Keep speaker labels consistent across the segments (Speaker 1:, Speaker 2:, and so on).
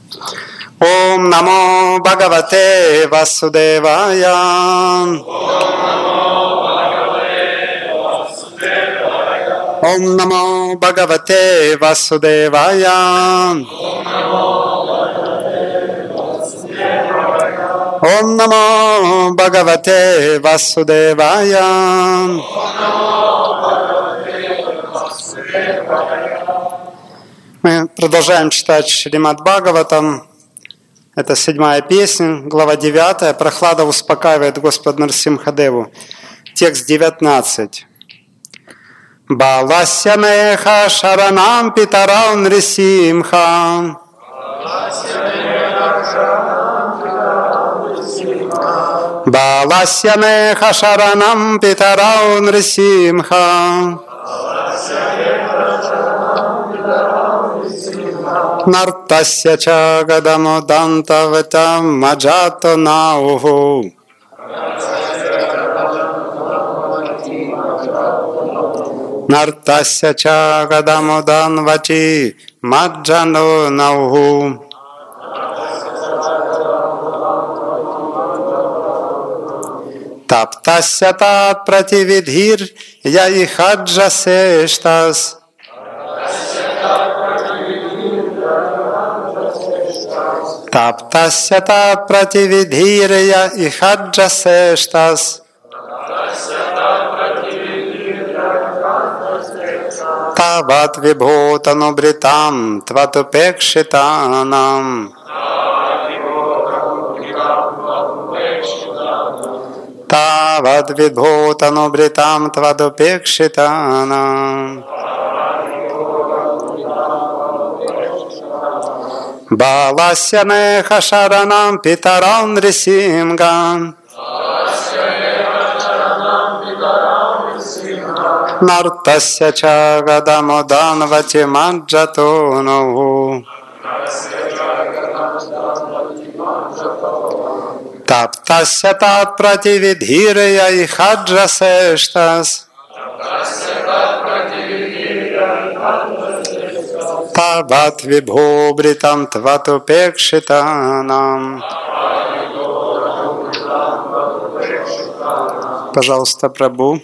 Speaker 1: Om Namo Bhagavate Vasudevaya. Om Namo Bhagavate Vasudevaya. Om Namo Bhagavate Vasudevaya. Мы продолжаем читать Шримад Бхагаватам. Это 7-я песня, глава 9. Прохлада успокаивает Господа Нарсимхадеву. Текст 19. Баласya меха шаранам питарау нрисимха. Баласya меха шаранам питарау нрисимха. Нартасya ча гадамодантаватам маджато науху. Нартасya ча гадамоданвати маджано науху. Таптасya тат пративидхир я ихаджа сештас. Таптасya тат пративидхир я ихаджа сештас. Тават вибхутанубритам тватупекшитанам. Тават вибхутанубритам тватупекшитанам. Баласya меха шаранам питарам рисимгам. Нартасya ча гадамоданвати маджато ноху. Таптасya тат пративидхирая ихаджа сештас. Тават вибхобритам тватупекшитанам. Пожалуйста, Прабху.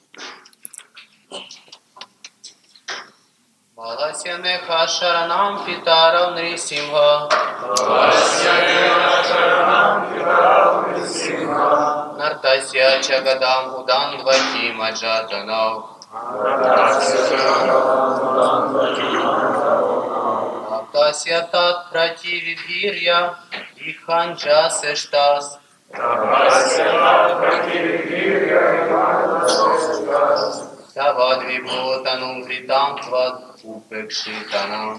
Speaker 2: Баласya меха шаранам питарам нрисимха. Нартасya чагадам уданвати маджатанав. Таптасya тат пративидхирья иханча сештас. Тавад вибхутанум вритам твад упекшитанам.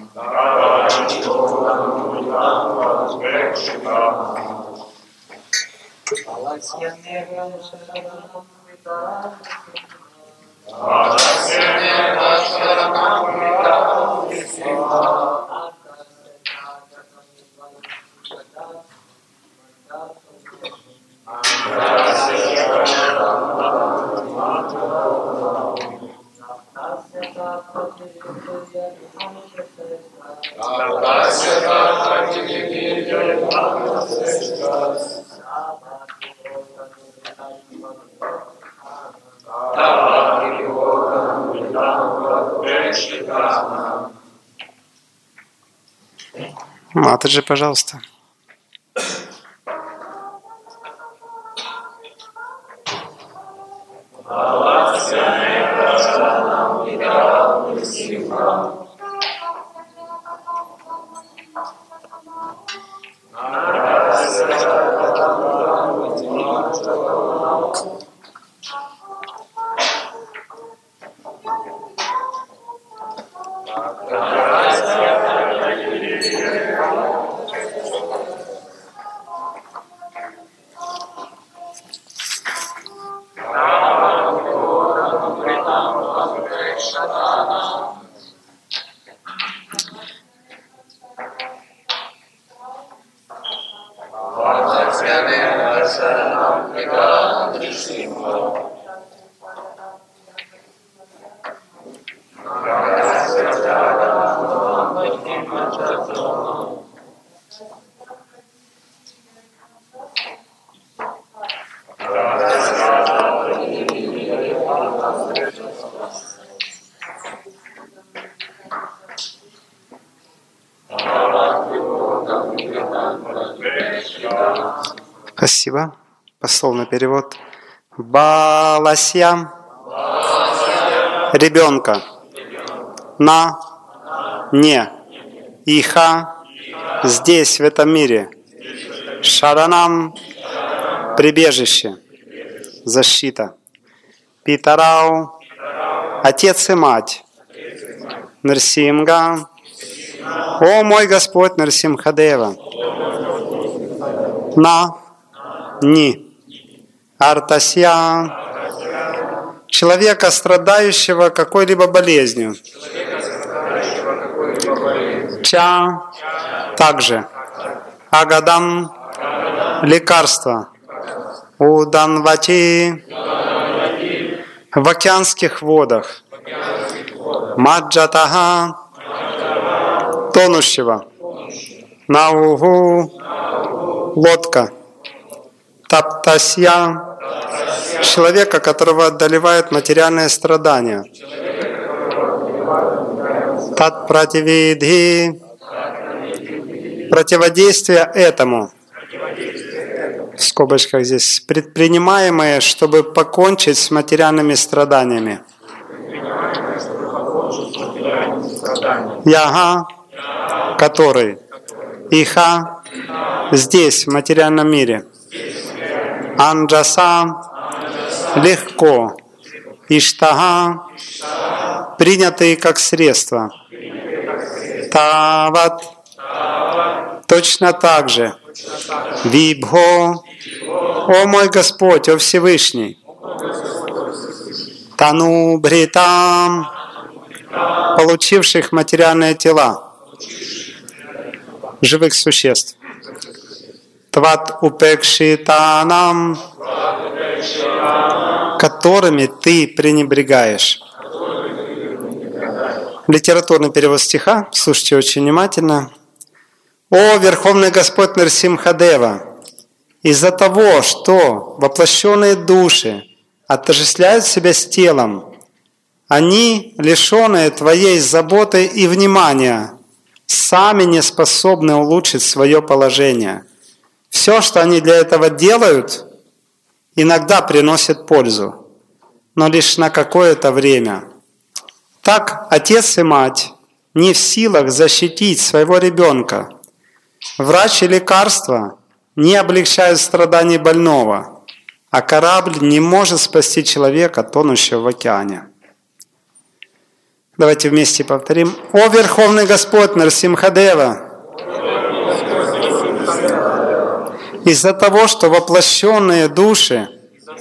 Speaker 2: Баласya меха шаранам питарам нрисимха.
Speaker 1: Матаджи, пожалуйста. Спасибо. Пословный перевод. Баласья. Ребенка. На. Не. Иха. Здесь, в этом мире. Шаранам. Прибежище. Защита. Питарау. Отец и мать. Нарсимга. О мой Господь Нарсимхадева. На. Ни. Артасья. Человека, страдающего какой-либо болезнью. Ча. Также. Агадам. Лекарство. Уданвати. В океанских водах. Маджатага. Тонущего. Наугу. Лодка. Таптасья. Человека, которого одолевают материальные страдания. Татпративидхи. Противодействие этому. В скобочках здесь. Предпринимаемые, чтобы покончить с материальными страданиями. Яга. Который. Иха. Здесь, в материальном мире. Анджаса. Легко. Иштага. Принятые как средство. Тават. Точно так же. Вибхо. О мой Господь, о Всевышний. Тану Бритам. Получивших материальные тела. Живых существ. Тват упекшитанам. Которыми ты пренебрегаешь. Литературный перевод стиха. Слушайте очень внимательно. О Верховный Господь Нарсимхадева, из-за того, что воплощенные души отождествляют себя с телом, они, лишенные Твоей заботы и внимания, сами не способны улучшить свое положение. Все, что они для этого делают, иногда приносит пользу, но лишь на какое-то время. Так отец и мать не в силах защитить своего ребенка. Врач и лекарства не облегчают страданий больного, а корабль не может спасти человека, тонущего в океане. Давайте вместе повторим. О Верховный Господь Нарсимхадева! Из-за того, что воплощенные души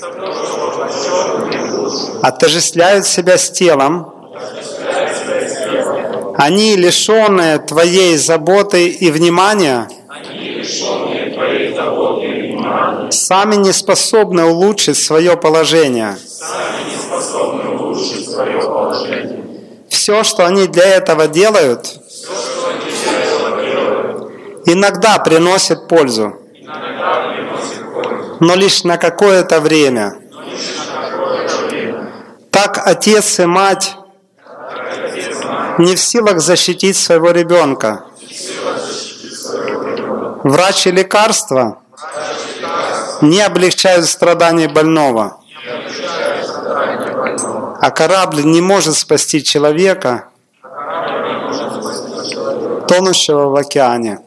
Speaker 1: отождествляют себя с телом, они, лишенные Твоей заботы и внимания, сами не способны улучшить свое положение. Все, что они для этого делают, иногда приносит пользу, но лишь на какое-то время. Так отец и мать не в силах защитить своего ребенка. Врач и лекарства не облегчают страданий больного, а корабль не может спасти человека, тонущего в океане.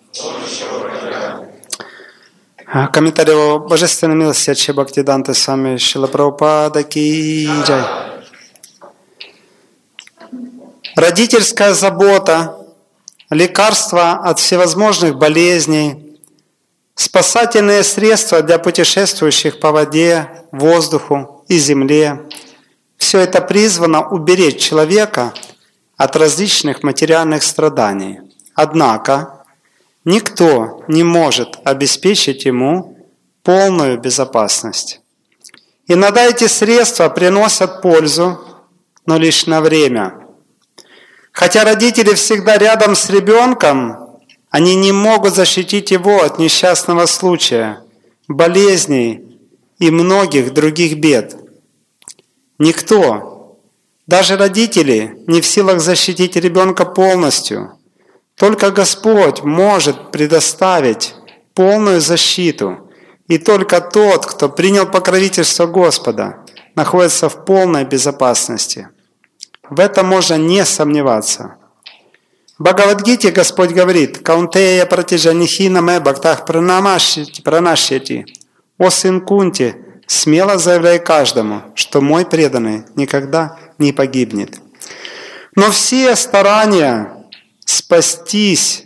Speaker 1: Комментарий о Божественной милости Аче Бхактидданта Свами Шрила Прабхупада ки джай. Родительская забота, лекарства от всевозможных болезней, спасательные средства для путешествующих по воде, воздуху и земле – все это призвано уберечь человека от различных материальных страданий. Однако никто не может обеспечить ему полную безопасность. Иногда эти средства приносят пользу, но лишь на время. Хотя родители всегда рядом с ребенком, Они не могут защитить его от несчастного случая, болезней и многих других бед. Никто, даже родители, не в силах защитить ребенка полностью. Только Господь может предоставить полную защиту. И только тот, кто принял покровительство Господа, находится в полной безопасности. В этом можно не сомневаться. В Бхагавад-гите Господь говорит: «Каунтея пратиджанихина ме бхактах пранашьяти». «О сын Кунти, смело заявляй каждому, что мой преданный никогда не погибнет». Но все старания спастись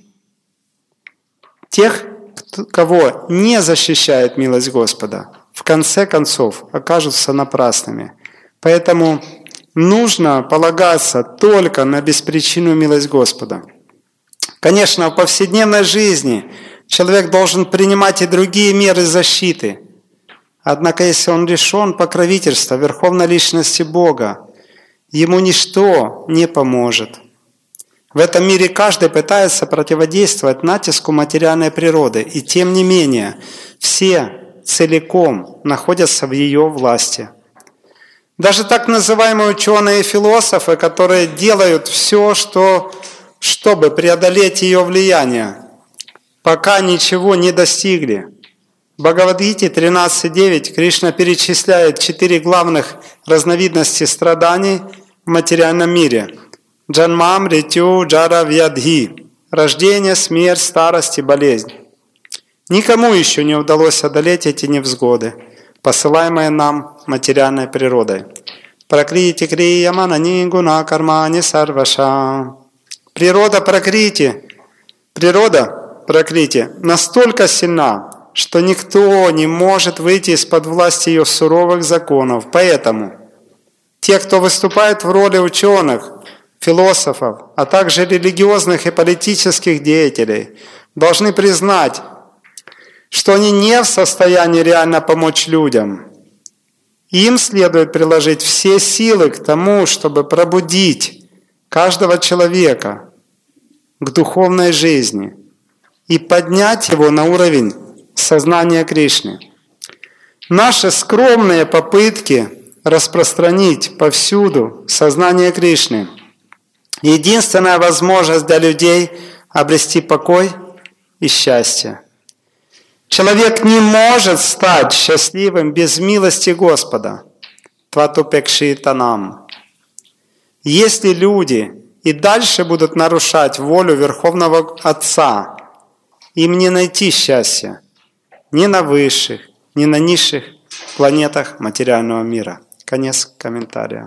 Speaker 1: тех, кого не защищает милость Господа, в конце концов окажутся напрасными. Поэтому нужно полагаться только на беспричинную милость Господа. Конечно, в повседневной жизни человек должен принимать и другие меры защиты. Однако, если он лишен покровительства Верховной Личности Бога, ему ничто не поможет. В этом мире каждый пытается противодействовать натиску материальной природы, и тем не менее все целиком находятся в ее власти. Даже так называемые ученые и философы, которые делают все, чтобы преодолеть ее влияние, пока ничего не достигли. В Бхагавад-гите 13.9 Кришна перечисляет 4 главных разновидности страданий в материальном мире. Джанмам, ритю, джара, вьядхи. Рождение, смерть, старость и болезнь. Никому еще не удалось одолеть эти невзгоды, посылаемые нам материальной природой. Пракрити крия манани гуна кармани сарваша. Природа пракрити настолько сильна, что никто не может выйти из-под власти ее суровых законов. Поэтому те, кто выступает в роли ученых, философов, а также религиозных и политических деятелей, должны признать, что они не в состоянии реально помочь людям. Им следует приложить все силы к тому, чтобы пробудить каждого человека к духовной жизни и поднять его на уровень сознания Кришны. Наши скромные попытки распространить повсюду сознание Кришны – единственная возможность для людей обрести покой и счастье. Человек не может стать счастливым без милости Господа. Тватупекшитанам. Если люди и дальше будут нарушать волю Верховного Отца, им не найти счастья ни на высших, ни на низших планетах материального мира. Конец комментария.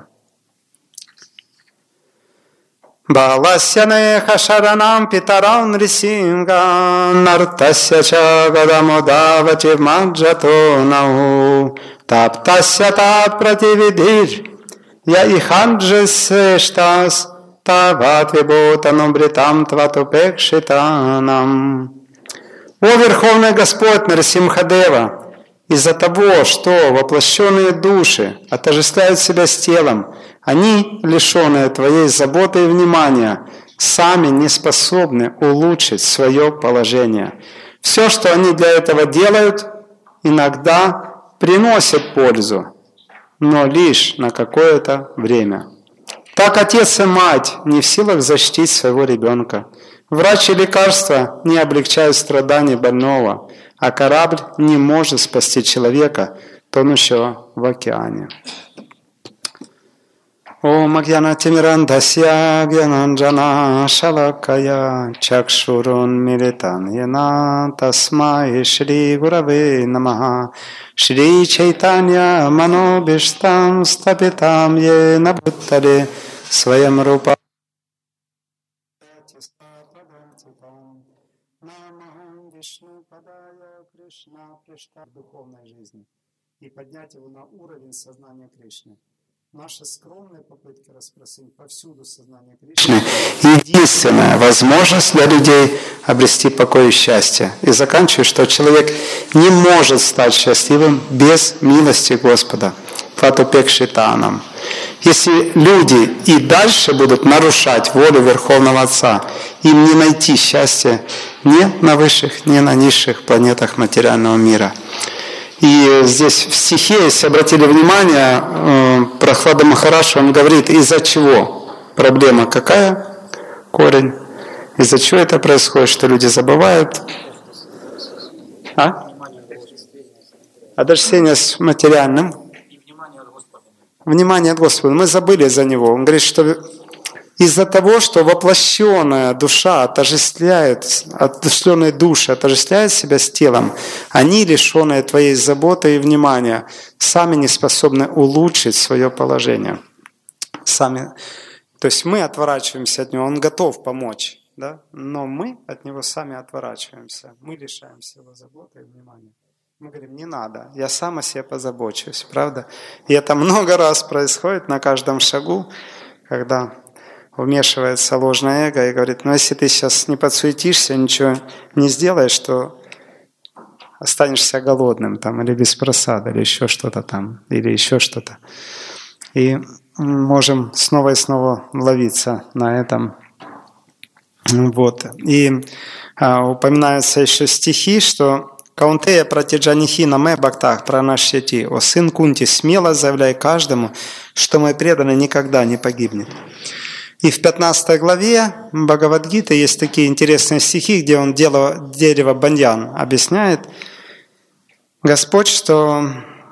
Speaker 1: Баласяне шаранам питаран рисинга нартася чагадамодавати маджато нау таптася тат противидир я иханджесештас таватвиботанум бритам тватупекшитанам. О Верховный Господь Нарсимхадева, из-за того, что воплощенные души отождествляют себя с телом, они, лишенные Твоей заботы и внимания, сами не способны улучшить свое положение. Все, что они для этого делают, иногда приносит пользу, но лишь на какое-то время. Так отец и мать не в силах защитить своего ребенка. Врач и лекарства не облегчают страдания больного, а корабль не может спасти человека, тонущего в океане. Ом агьянатимирандасья гьянанджана шалакая чакшурун милитан яна тасмай шри гураве намаха шри чайтанья манобиштам стапитам ена бхуттаре своем рупа. В духовной жизни и поднять его на уровень сознания Кришны. Наши скромные попытки распространить повсюду сознание Кришны – единственная возможность для людей обрести покой и счастье. И заканчиваю, что человек не может стать счастливым без милости Господа. Тватупекшитанам. Если люди и дальше будут нарушать волю Верховного Отца, им не найти счастья ни на высших, ни на низших планетах материального мира. И здесь в стихе, если обратили внимание, Прохлада Махарадж, он говорит, из-за чего? Проблема какая? Корень. Из-за чего это происходит, что люди забывают? Отождествление с материальным. Внимание от Господа. Мы забыли за Него. Он говорит, что из-за того, что воплощенная душа отождествленные души отождествляют себя с телом, они, лишенные твоей заботы и внимания, сами не способны улучшить свое положение. Сами. То есть мы отворачиваемся от Него, Он готов помочь, да? Но мы от Него сами отворачиваемся. Мы лишаемся Его заботы и внимания. Мы говорим, не надо, я сам о себе позабочусь, правда? И это много раз происходит на каждом шагу, когда вмешивается ложное эго и говорит, ну если ты сейчас не подсуетишься, ничего не сделаешь, то останешься голодным там, или без просады, или еще что-то там, или еще что-то. И можем снова и снова ловиться на этом. Вот. И упоминаются еще стихи, что Каунтея пратиджанихи наме бхактах пранашьяти. О сын Кунти, смело заявляй каждому, что мой преданный никогда не погибнет. И в 15 главе Бхагавад-гиты есть такие интересные стихи, где он дерево баньян объясняет Господь, что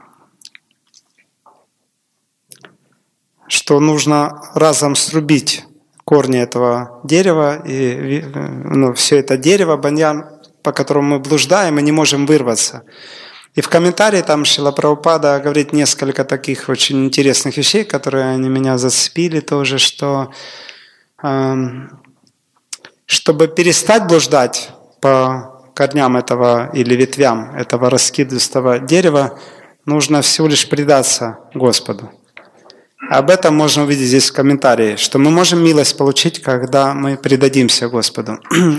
Speaker 1: нужно разом срубить корни этого дерева, и все это дерево баньян, по которому мы блуждаем и не можем вырваться. И в комментарии там Шрила Прабхупада говорит несколько таких очень интересных вещей, которые они меня зацепили тоже, что чтобы перестать блуждать по корням этого или ветвям этого раскидистого дерева, нужно всего лишь предаться Господу. Об этом можно увидеть здесь в комментарии, что мы можем милость получить, когда мы предадимся Господу.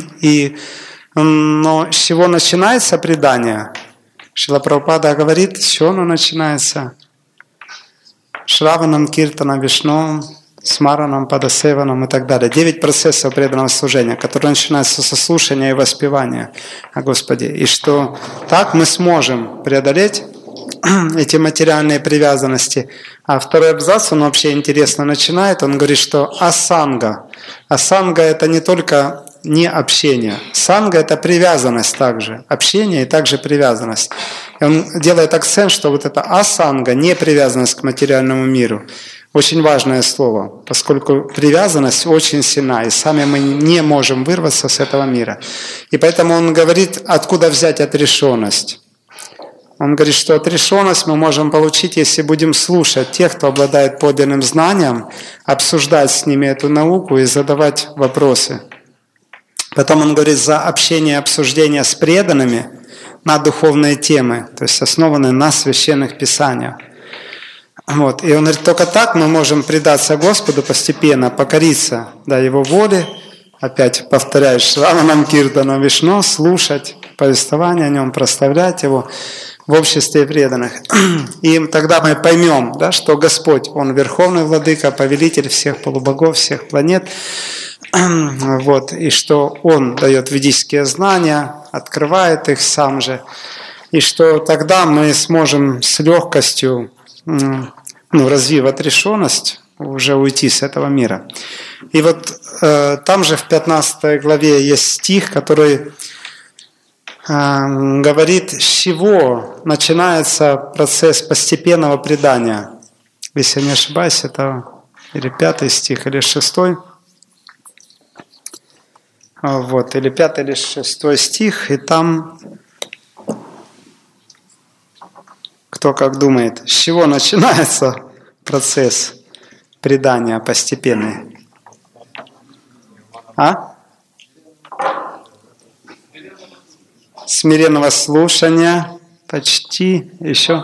Speaker 1: Но с чего начинается предание? Шрила Прабхупада говорит, с чего оно начинается? Шраванам, Киртанам, Вишну, Смаранам, Падасеванам и так далее. 9 процессов преданного служения, которые начинаются со слушания и воспевания о Господе. И что так мы сможем преодолеть эти материальные привязанности. А второй абзац, он вообще интересно начинает. Он говорит, что асанга. Асанга – это не только не общение. Санга – это привязанность также. Общение и также привязанность. И он делает акцент, что вот это асанга, не привязанность к материальному миру, очень важное слово, поскольку привязанность очень сильна, и сами мы не можем вырваться с этого мира. И поэтому он говорит, откуда взять отрешенность. Он говорит, что отрешенность мы можем получить, если будем слушать тех, кто обладает подлинным знанием, обсуждать с ними эту науку и задавать вопросы. Потом он говорит, за общение и обсуждение с преданными на духовные темы, то есть основанные на священных писаниях. Вот. И он говорит, только так мы можем предаться Господу постепенно, покориться Его воле, опять повторяю, Шраванам, Киртанам, Вишну, слушать повествование о Нем, прославлять Его в обществе преданных. И тогда мы поймем, что Господь, Он Верховный Владыка, Повелитель всех полубогов, всех планет, вот, и что Он дает ведические знания, открывает их сам же, и что тогда мы сможем с легкостью, развив отрешенность, уже уйти с этого мира. И вот там же в 15 главе есть стих, который говорит, с чего начинается процесс постепенного предания. Если я не ошибаюсь, это или 5 стих, или 6. Вот, или 5 или 6 стих, и там, кто как думает, с чего начинается процесс предания постепенный? Смиренного слушания, почти, еще.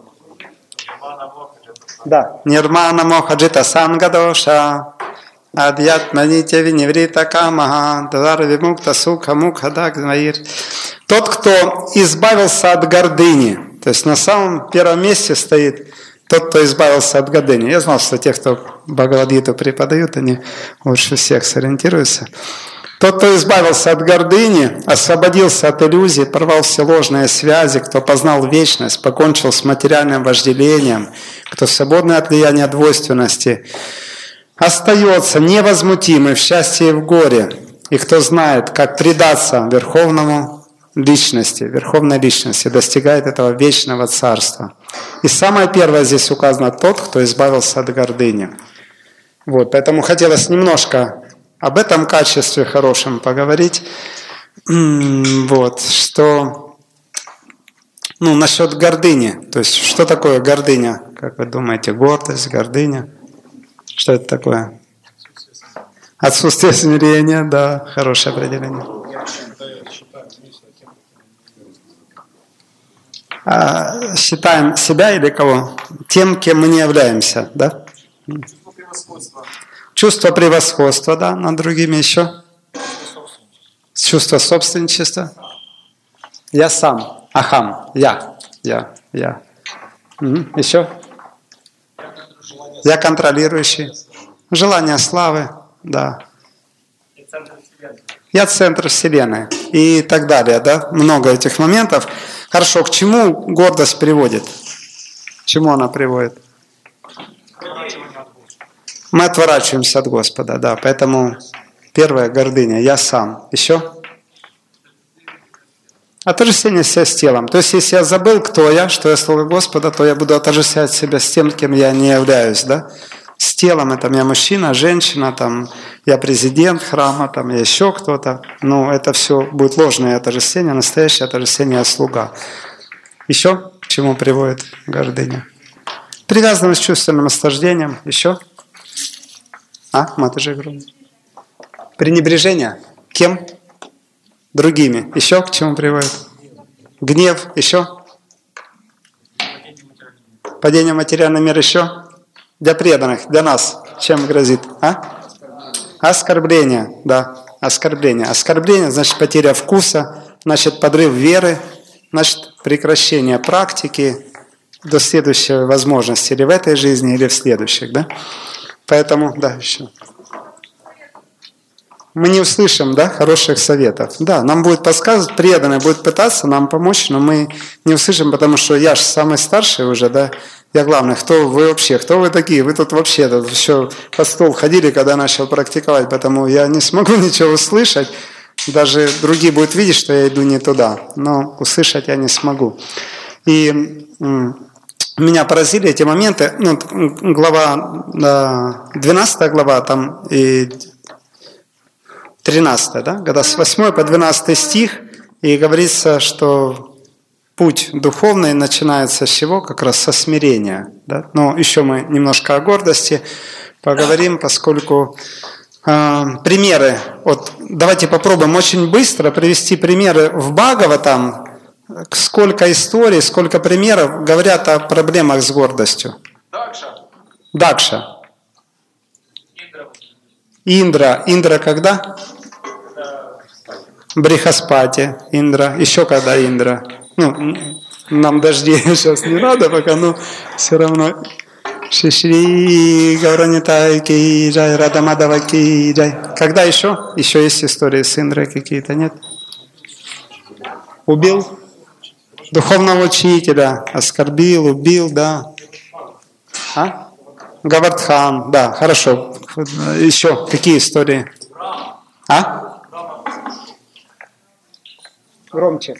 Speaker 1: Да, нирмана мохаджита сангадоша. Адьятманитя виневрита камаха, дадар вимукта суха мукхадак знаир. Тот, кто избавился от гордыни, то есть на самом первом месте стоит тот, кто избавился от гордыни. Я знал, что те, кто Бхагавад-гиту преподают, они лучше всех сориентируются. Тот, кто избавился от гордыни, освободился от иллюзий, порвал все ложные связи, кто познал вечность, покончил с материальным вожделением, кто свободный от влияния двойственности, остается невозмутимый в счастье и в горе, и кто знает, как предаться верховной личности, достигает этого вечного царства. И самое первое здесь указано тот, кто избавился от гордыни. Вот, поэтому хотелось немножко об этом качестве хорошем поговорить. Вот, что, насчет гордыни. То есть, что такое гордыня? Как вы думаете, гордость, гордыня? Что это такое? Отсутствие смирения, да, хорошее определение. Считаем себя или кого? Тем, кем мы не являемся, да? Чувство превосходства, да, над другими еще. Чувство собственничества. Я сам, ахам, я. Еще? Я контролирующий. Желание славы, да. Я центр Вселенной. И так далее, да. Много этих моментов. Хорошо, к чему гордость приводит? К чему она приводит? Мы отворачиваемся от Господа, да. Поэтому первая гордыня, я сам. Еще? Отождествление себя с телом. То есть, если я забыл, кто я, что я слуга Господа, то я буду отождествлять себя с тем, кем я не являюсь, да? С телом, это я мужчина, женщина, там, я президент храма, там, я еще кто-то. Это все будет ложное отождествление, настоящее отождествление я слуга. Еще к чему приводит гордыня? Привязанность с чувственным наслаждением. Еще? Матаджи грубо. Пренебрежение. Кем? Другими. Еще к чему приводит? Гнев. Еще? Падение материального мира. Еще? Для преданных, для нас. Чем грозит? Оскорбление. Да, оскорбление. Оскорбление значит потеря вкуса, значит подрыв веры, значит прекращение практики до следующей возможности. Или в этой жизни, или в следующих. Да? Поэтому, да, еще. Мы не услышим, да, хороших советов. Да, нам будет подсказывать, преданный будет пытаться нам помочь, но мы не услышим, потому что я же самый старший уже, да. Я главный, кто вы вообще, кто вы такие? Вы тут вообще еще под стол ходили, когда начал практиковать, поэтому я не смогу ничего услышать. Даже другие будут видеть, что я иду не туда, но услышать я не смогу. И меня поразили эти моменты. Глава, 12 глава, там и 13, да, когда с 8 по 12 стих, и говорится, что путь духовный начинается с чего? Как раз со смирения. Да? Но еще мы немножко о гордости поговорим, поскольку примеры, давайте попробуем очень быстро привести примеры в Бхагаватам, сколько историй, сколько примеров говорят о проблемах с гордостью. Дакша. Индра когда? Брихаспати, Индра. Еще когда Индра? Нам дождей сейчас не надо пока, но все равно. Шишри Гауранитай ки джай, Радамадава ки джай. Когда еще? Еще есть истории с Индрой какие-то, нет? Убил? Духовного учителя. Оскорбил, убил, да. Гавардхан, да, хорошо. Еще какие истории? Громче.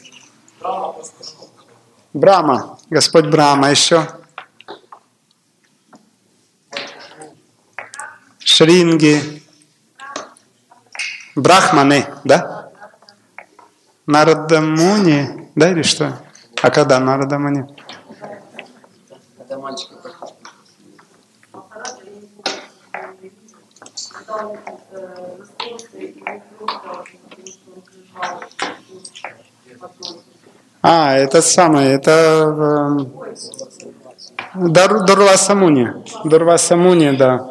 Speaker 1: Брахма, Господь Брахма, еще. Шринги. Брахманы, да? Нарада Муни, да, или что? А когда Нарада Муни?
Speaker 2: Это мальчик.
Speaker 1: Этот самый, это Дурваса Муни. Дурваса Муни, да.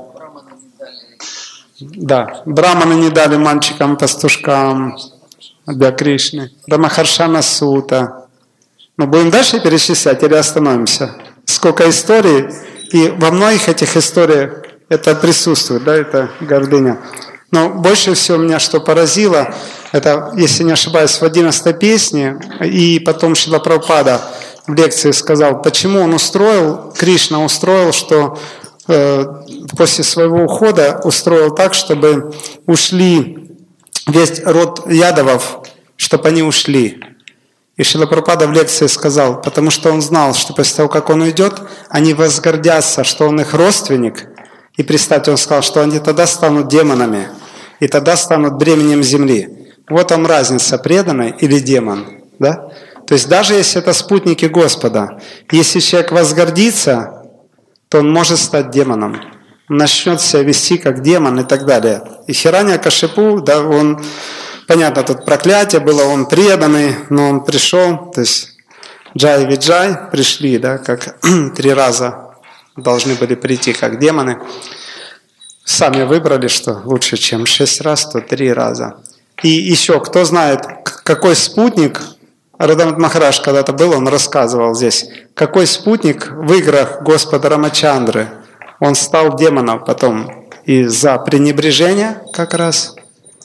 Speaker 1: Да, браманы не дали мальчикам-пастушкам для Кришны. Рамахаршана Сута. Мы будем дальше перечислять или остановимся? Сколько историй? И во многих этих историях это присутствует, да, это гордыня. Но больше всего меня что поразило, это, если не ошибаюсь, в 11 песне, и потом Шрила Прабхупада в лекции сказал, почему он Кришна устроил, что после своего ухода устроил так, чтобы ушли весь род ядовов, чтобы они ушли. И Шрила Прабхупада в лекции сказал, потому что он знал, что после того, как он уйдет, они возгордятся, что он их родственник. И представьте, он сказал, что они тогда станут демонами, и тогда станут бременем земли. Вот вам разница, преданный или демон. Да? То есть даже если это спутники Господа, если человек возгордится, то он может стать демоном. Он начнет себя вести как демон и так далее. И Хираньякашипу, да, он, понятно, тут проклятие было, он преданный, но он пришел, то есть Джай и Виджай пришли, да, как 3 раза должны были прийти как демоны. Сами выбрали, что лучше, чем 6 раз, то 3 раза. И еще, кто знает, какой спутник, Радамат Махарадж когда-то был, он рассказывал здесь, какой спутник в играх Господа Рамачандры, он стал демоном потом из-за пренебрежения как раз.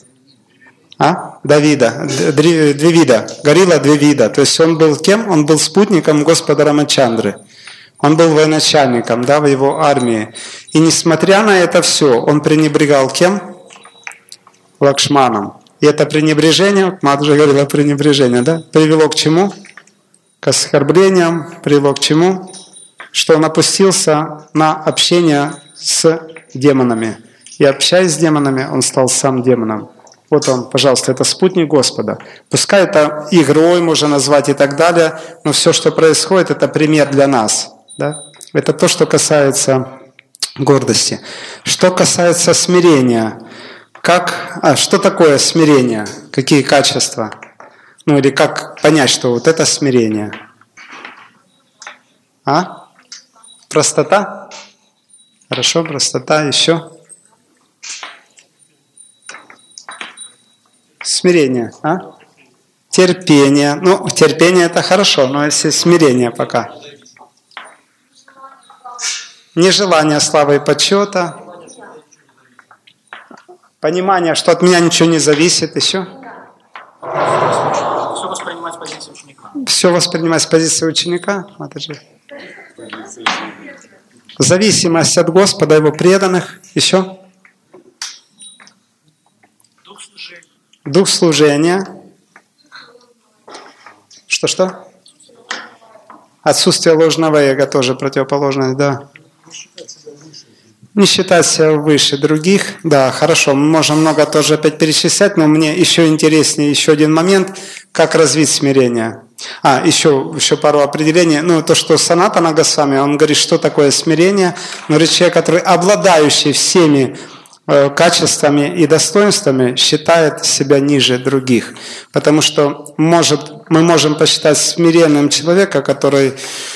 Speaker 1: Давида, Двивида, Горилла Двивида. То есть он был кем? Он был спутником Господа Рамачандры. Он был военачальником, да, в его армии. И несмотря на это все, он пренебрегал кем? Лакшманом. И это пренебрежение, Маджа говорила пренебрежение, да, привело к чему? К оскорблениям, привело к чему? Что он опустился на общение с демонами. И общаясь с демонами, он стал сам демоном. Вот он, пожалуйста, это спутник Господа. Пускай это игрой можно назвать и так далее, но все, что происходит, это пример для нас. Да? Это то, что касается гордости. Что касается смирения, что такое смирение? Какие качества? Или как понять, что вот это смирение? Простота? Хорошо, простота. Еще? Смирение. Терпение. Терпение это хорошо, но если смирение пока. Нежелание славы и почета. Понимание, что от меня ничего не зависит. Еще?
Speaker 2: Все воспринимать с позиции ученика.
Speaker 1: Все воспринимать с позиции ученика. Зависимость от Господа, Его преданных. Еще? Дух служения. Что? Отсутствие ложного эго тоже противоположность, да. Не считать себя выше других. Да, хорошо, мы можем много тоже опять перечислять, но мне еще интереснее еще один момент, как развить смирение. Еще пару определений. То, что Санатана Госвами, он говорит, что такое смирение. Он говорит, человек, который обладающий всеми качествами и достоинствами, считает себя ниже других. Потому что мы можем посчитать смиренным человека, который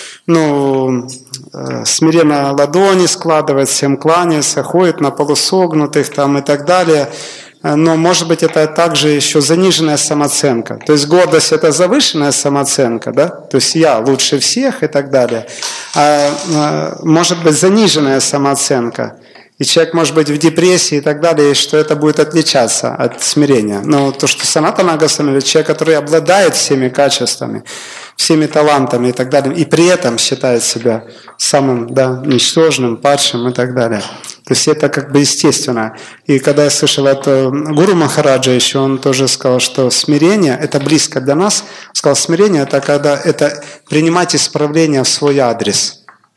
Speaker 1: смиренно ладони складывает, всем кланяется, ходит на полусогнутых там, и так далее. Но, может быть, это также еще заниженная самооценка. То есть гордость – это завышенная самооценка, да? То есть я лучше всех и так далее. Может быть, заниженная самооценка. И человек может быть в депрессии и так далее, и что это будет отличаться от смирения. Но то, что Санатана Госвами, человек, который обладает всеми качествами, всеми талантами и так далее, и при этом считает себя самым ничтожным, падшим и так далее. То есть это как бы естественно. И когда я слышал от Гуру Махараджа еще, он тоже сказал, что смирение, это близко для нас. Он сказал, смирение это когда это принимать исправление в свой адрес.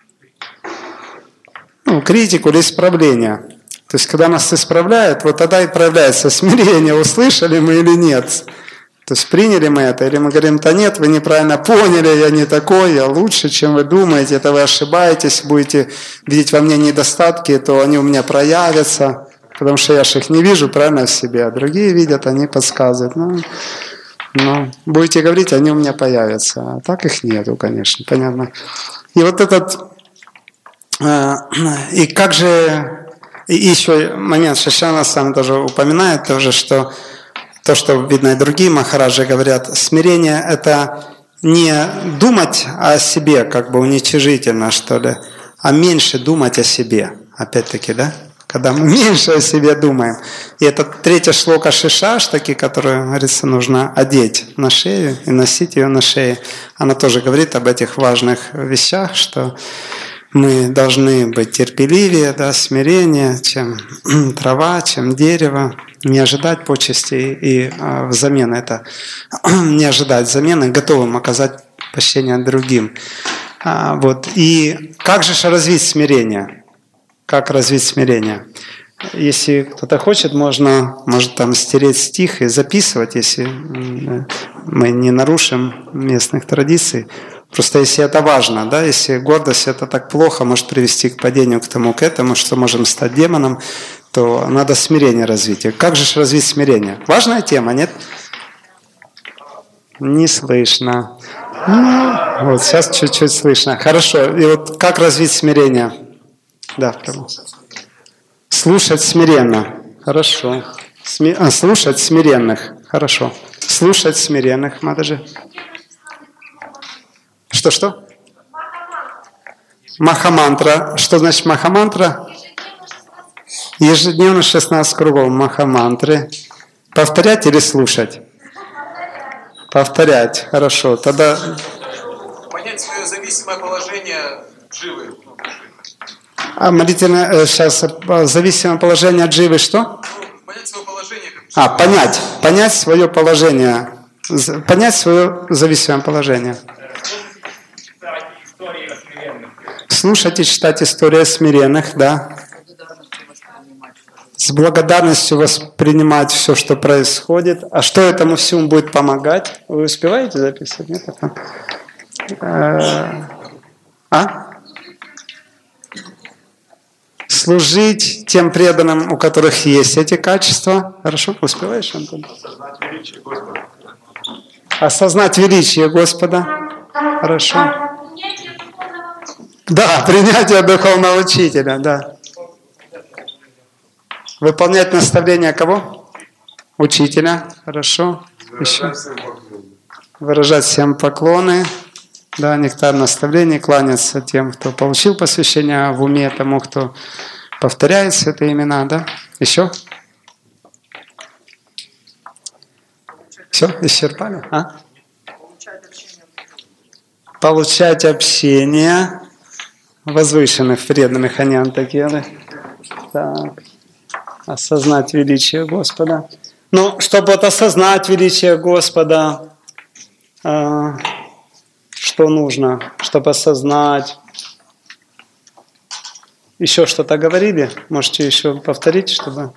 Speaker 1: Критику или исправление. То есть, когда нас исправляют, вот тогда и проявляется смирение, услышали мы или нет. То есть, приняли мы это, или мы говорим, да нет, вы неправильно поняли, я не такой, я лучше, чем вы думаете, это вы ошибаетесь, будете видеть во мне недостатки, то они у меня проявятся, потому что я же их не вижу, правильно, в себе, а другие видят, они подсказывают. Будете говорить, они у меня появятся, а так их нету, конечно, понятно. И вот этот... И как же, и еще момент, Шишана сам тоже упоминает, тоже, что то, что видно и другие махараджи говорят, смирение – это не думать о себе как бы уничижительно, что ли, а меньше думать о себе. Опять-таки, да? Когда мы меньше о себе думаем. И это третья шлока Шишаштаки, которую, говорится, нужно одеть на шею и носить ее на шее. Она тоже говорит об этих важных вещах, что мы должны быть терпеливее, да, смирение, чем трава, чем дерево, не ожидать почестей и взамен это, не ожидать замены, готовым оказать почтение другим. Вот. И как же развить смирение? Как развить смирение? Если кто-то хочет, может там стереть стих и записывать, если мы не нарушим местных традиций. Просто если это важно, да, если гордость это так плохо, может привести к падению к этому, что можем стать демоном, то надо смирение развить. Как же развить смирение? Важная тема, нет? Не слышно. Вот сейчас чуть-чуть слышно. Хорошо. И вот как развить смирение? Да, прямо. Слушать смиренно. Хорошо. Слушать смиренных. Хорошо. Слушать смиренных, Мадажи. Что? Махамантра. Что значит махамантра? Ежедневно 16 кругов махамантры. Повторять или слушать? Повторять. Хорошо. Тогда...
Speaker 3: Понять свое зависимое положение дживы.
Speaker 1: Молитвенно сейчас зависимое положение дживы что?
Speaker 3: Понять свое положение.
Speaker 1: Понять свое положение. Понять свое зависимое положение. Слушать и читать истории о смиренных, да. С благодарностью воспринимать все, что происходит. А что этому всему будет помогать? Вы успеваете записывать? Нет? Служить тем преданным, у которых есть эти качества. Хорошо? Успеваешь, Антон? Осознать величие Господа. Хорошо. Да, принятие духовного учителя, да. Выполнять наставления кого? Учителя. Хорошо. Еще. Выражать всем поклоны. Да, нектар наставлений, кланяться тем, кто получил посвящение в уме, тому, кто повторяет святые имена, да. Еще? Все, исчерпали? Получать общение возвышенных преданных аньянтакелы. Так. Осознать величие Господа. Ну, чтобы вот осознать величие Господа, что нужно, чтобы осознать? Еще что-то говорили? Можете еще повторить, чтобы...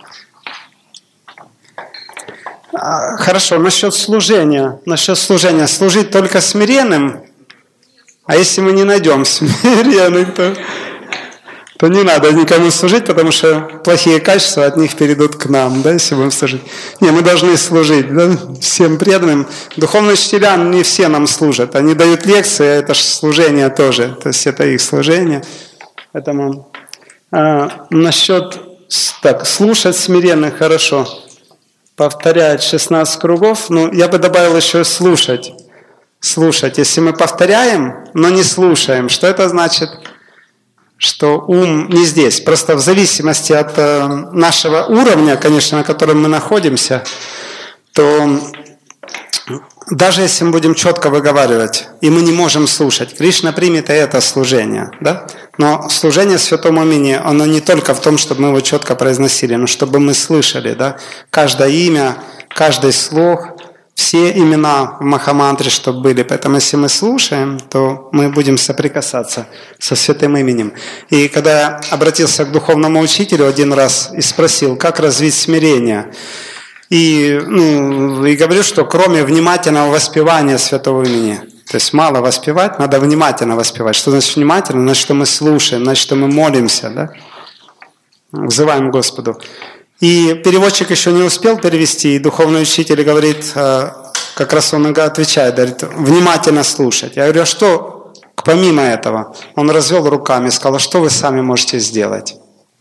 Speaker 1: Хорошо, насчет служения. Служить только смиренным. А если мы не найдем смиренных, то не надо никому служить, потому что плохие качества от них перейдут к нам, да, если будем служить. Не, мы должны служить, да, всем преданным. Духовные учителя не все нам служат. Они дают лекции, а это же служение тоже. То есть это их служение. Поэтому насчет слушать смиренных хорошо. Повторять 16 кругов. Ну, я бы добавил еще слушать. Слушать. Если мы повторяем, но не слушаем, что это значит? Что ум не здесь. Просто в зависимости от нашего уровня, конечно, на котором мы находимся, то даже если мы будем четко выговаривать, и мы не можем слушать, Кришна примет и это служение. Да? Но служение святому имени, оно не только в том, чтобы мы его четко произносили, но чтобы мы слышали. Да? Каждое имя, каждый слог, все имена в Махамантре, чтобы были. Поэтому, если мы слушаем, то мы будем соприкасаться со святым именем. И когда я обратился к духовному учителю один раз и спросил, как развить смирение, и говорю, что кроме внимательного воспевания святого имени, то есть мало воспевать, надо внимательно воспевать. Что значит внимательно? Значит, что мы слушаем, значит, что мы молимся, да? Взываем к Господу. И переводчик еще не успел перевести, и духовный учитель говорит, как раз он отвечает, говорит, внимательно слушать. Я говорю, а что помимо этого? Он развел руками и сказал, а что вы сами можете сделать?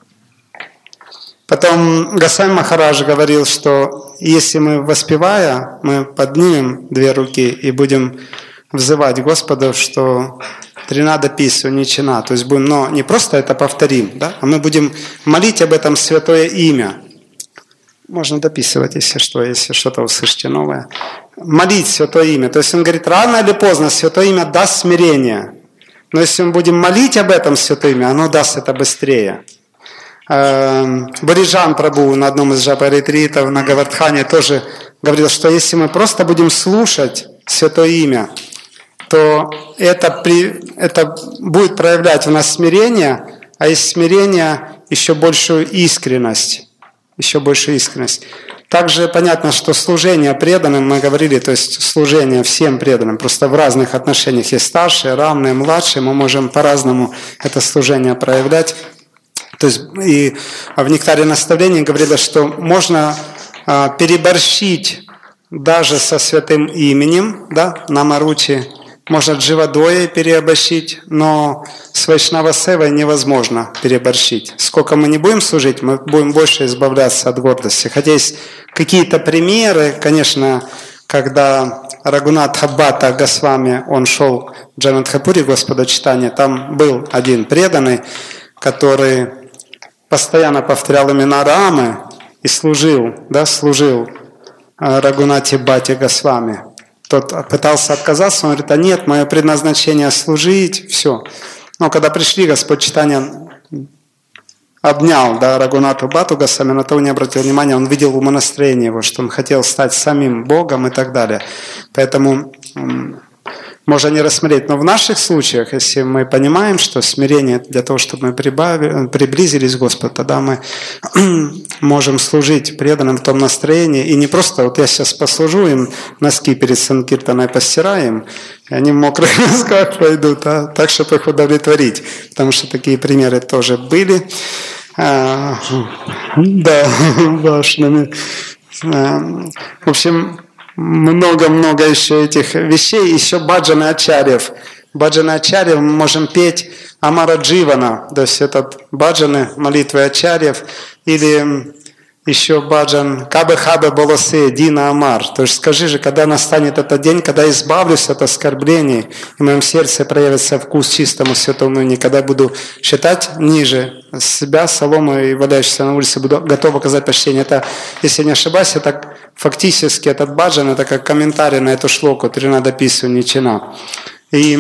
Speaker 1: Потом Госвами Махарадж говорил, что если мы, воспевая, мы поднимем две руки и будем взывать Господу, что тринада писю ничина. То есть будем, но не просто это повторим, да, а мы будем молить об этом святое имя. Можно дописывать, если что-то услышите новое. Молить святое имя. То есть он говорит, рано или поздно святое имя даст смирение. Но если мы будем молить об этом святое имя, оно даст это быстрее. Бариджан Прабху на одном из джапа-ретритов на Гавардхане тоже говорил, что если мы просто будем слушать святое имя, то это будет проявлять в нас смирение, а из смирения еще большую искренность. Также понятно, что служение преданным, мы говорили, то есть служение всем преданным, просто в разных отношениях есть старшие, равные, младшие, мы можем по-разному это служение проявлять. То есть и в «Нектаре наставлений» говорилось, что можно переборщить даже со святым именем, да, намаручи, можно дживадоей переборщить, но с Вайшнава Севой невозможно переборщить. Сколько мы не будем служить, мы будем больше избавляться от гордости. Хотя есть какие-то примеры, конечно, когда Рагунатха Бхатта Госвами, он шел в Джаганатхапури Господа читания, там был один преданный, который постоянно повторял имена Рамы и служил Рагунатхе Бхатте Госвами. Тот пытался отказаться, он говорит, нет, мое предназначение служить, все. Но когда пришли, Господь читания обнял Рагунатху Бхатту Госвами, на то не обратил внимания, он видел умонастроение его, что он хотел стать самим Богом и так далее. Поэтому можно не рассмотреть. Но в наших случаях, если мы понимаем, что смирение для того, чтобы мы приблизились к Господу, тогда мы можем служить преданным в том настроении. И не просто, вот я сейчас послужу, им носки перед Санкиртаной постираем, и они в мокрых носках пойдут, так, чтобы их удовлетворить. Потому что такие примеры тоже были. Да, важными. В общем, много-много еще этих вещей, еще баджаны ачарьев. Баджаны ачарьев мы можем петь Амара Дживана, то есть этот баджаны, молитвы ачарьев, или еще баджан Кабе Хабе Болосе Дина Амар. То есть скажи же, когда настанет этот день, когда избавлюсь от оскорблений, и в моем сердце проявится вкус чистому святому имени, когда я буду считать ниже себя, солому и валяющийся на улице, буду готов оказать почтение. Это, если не ошибаюсь, это фактически этот баджан, это как комментарий на эту шлоку Тринада Писю Ничина. И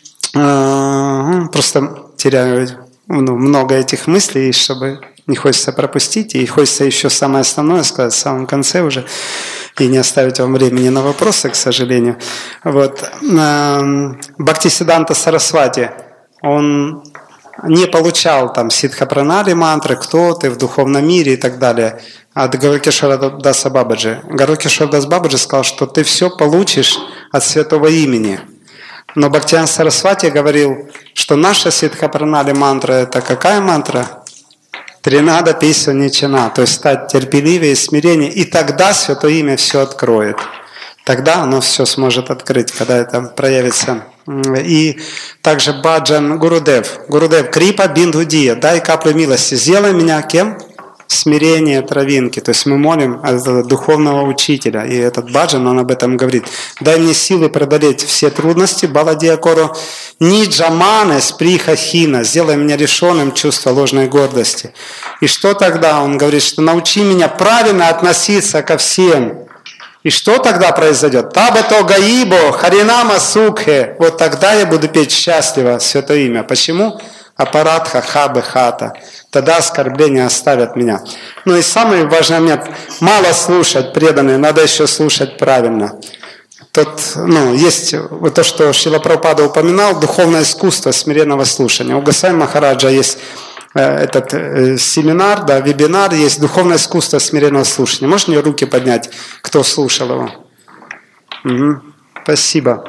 Speaker 1: просто теряю много этих мыслей, чтобы не хочется пропустить, и хочется еще самое основное сказать в самом конце уже, и не оставить вам времени на вопросы, к сожалению. Вот. Бхактисиданта Сарасвати, он не получал там ситха-пранали мантры, кто ты в духовном мире и так далее, от Гарукишвара Даса Бабаджи. Гарукишвар Дас Бабаджи сказал, что ты все получишь от святого имени. Но Бхактисиданта Сарасвати говорил, что наша ситха-пранали мантра – это какая мантра? Тринада Писю Ничина, то есть стать терпеливее, смирение, и тогда Святое Имя все откроет. Тогда оно все сможет открыть, когда это проявится. И также баджан Гурудев. Гурудев, Крипа Биндудия, дай каплю милости, сделай меня кем? Смирение травинки. То есть мы молим духовного учителя. И этот баджан, он об этом говорит. Дай мне силы преодолеть все трудности. Баладиакору ниджаманы сприхахина. Сделай меня решенным чувства ложной гордости. И что тогда? Он говорит, что научи меня правильно относиться ко всем. И что тогда произойдет? Табато гаибо харинама сукхе. Вот тогда я буду петь счастливо святое имя. Почему? Апаратха хабе хата. Тогда оскорбления оставят меня. Ну и самый важный момент. Мало слушать преданные, надо еще слушать правильно. Есть вот то, что Шрила Прабхупада упоминал, духовное искусство смиренного слушания. У Госвами Махараджа есть этот семинар, вебинар, есть духовное искусство смиренного слушания. Можно мне руки поднять, кто слушал его? Угу. Спасибо.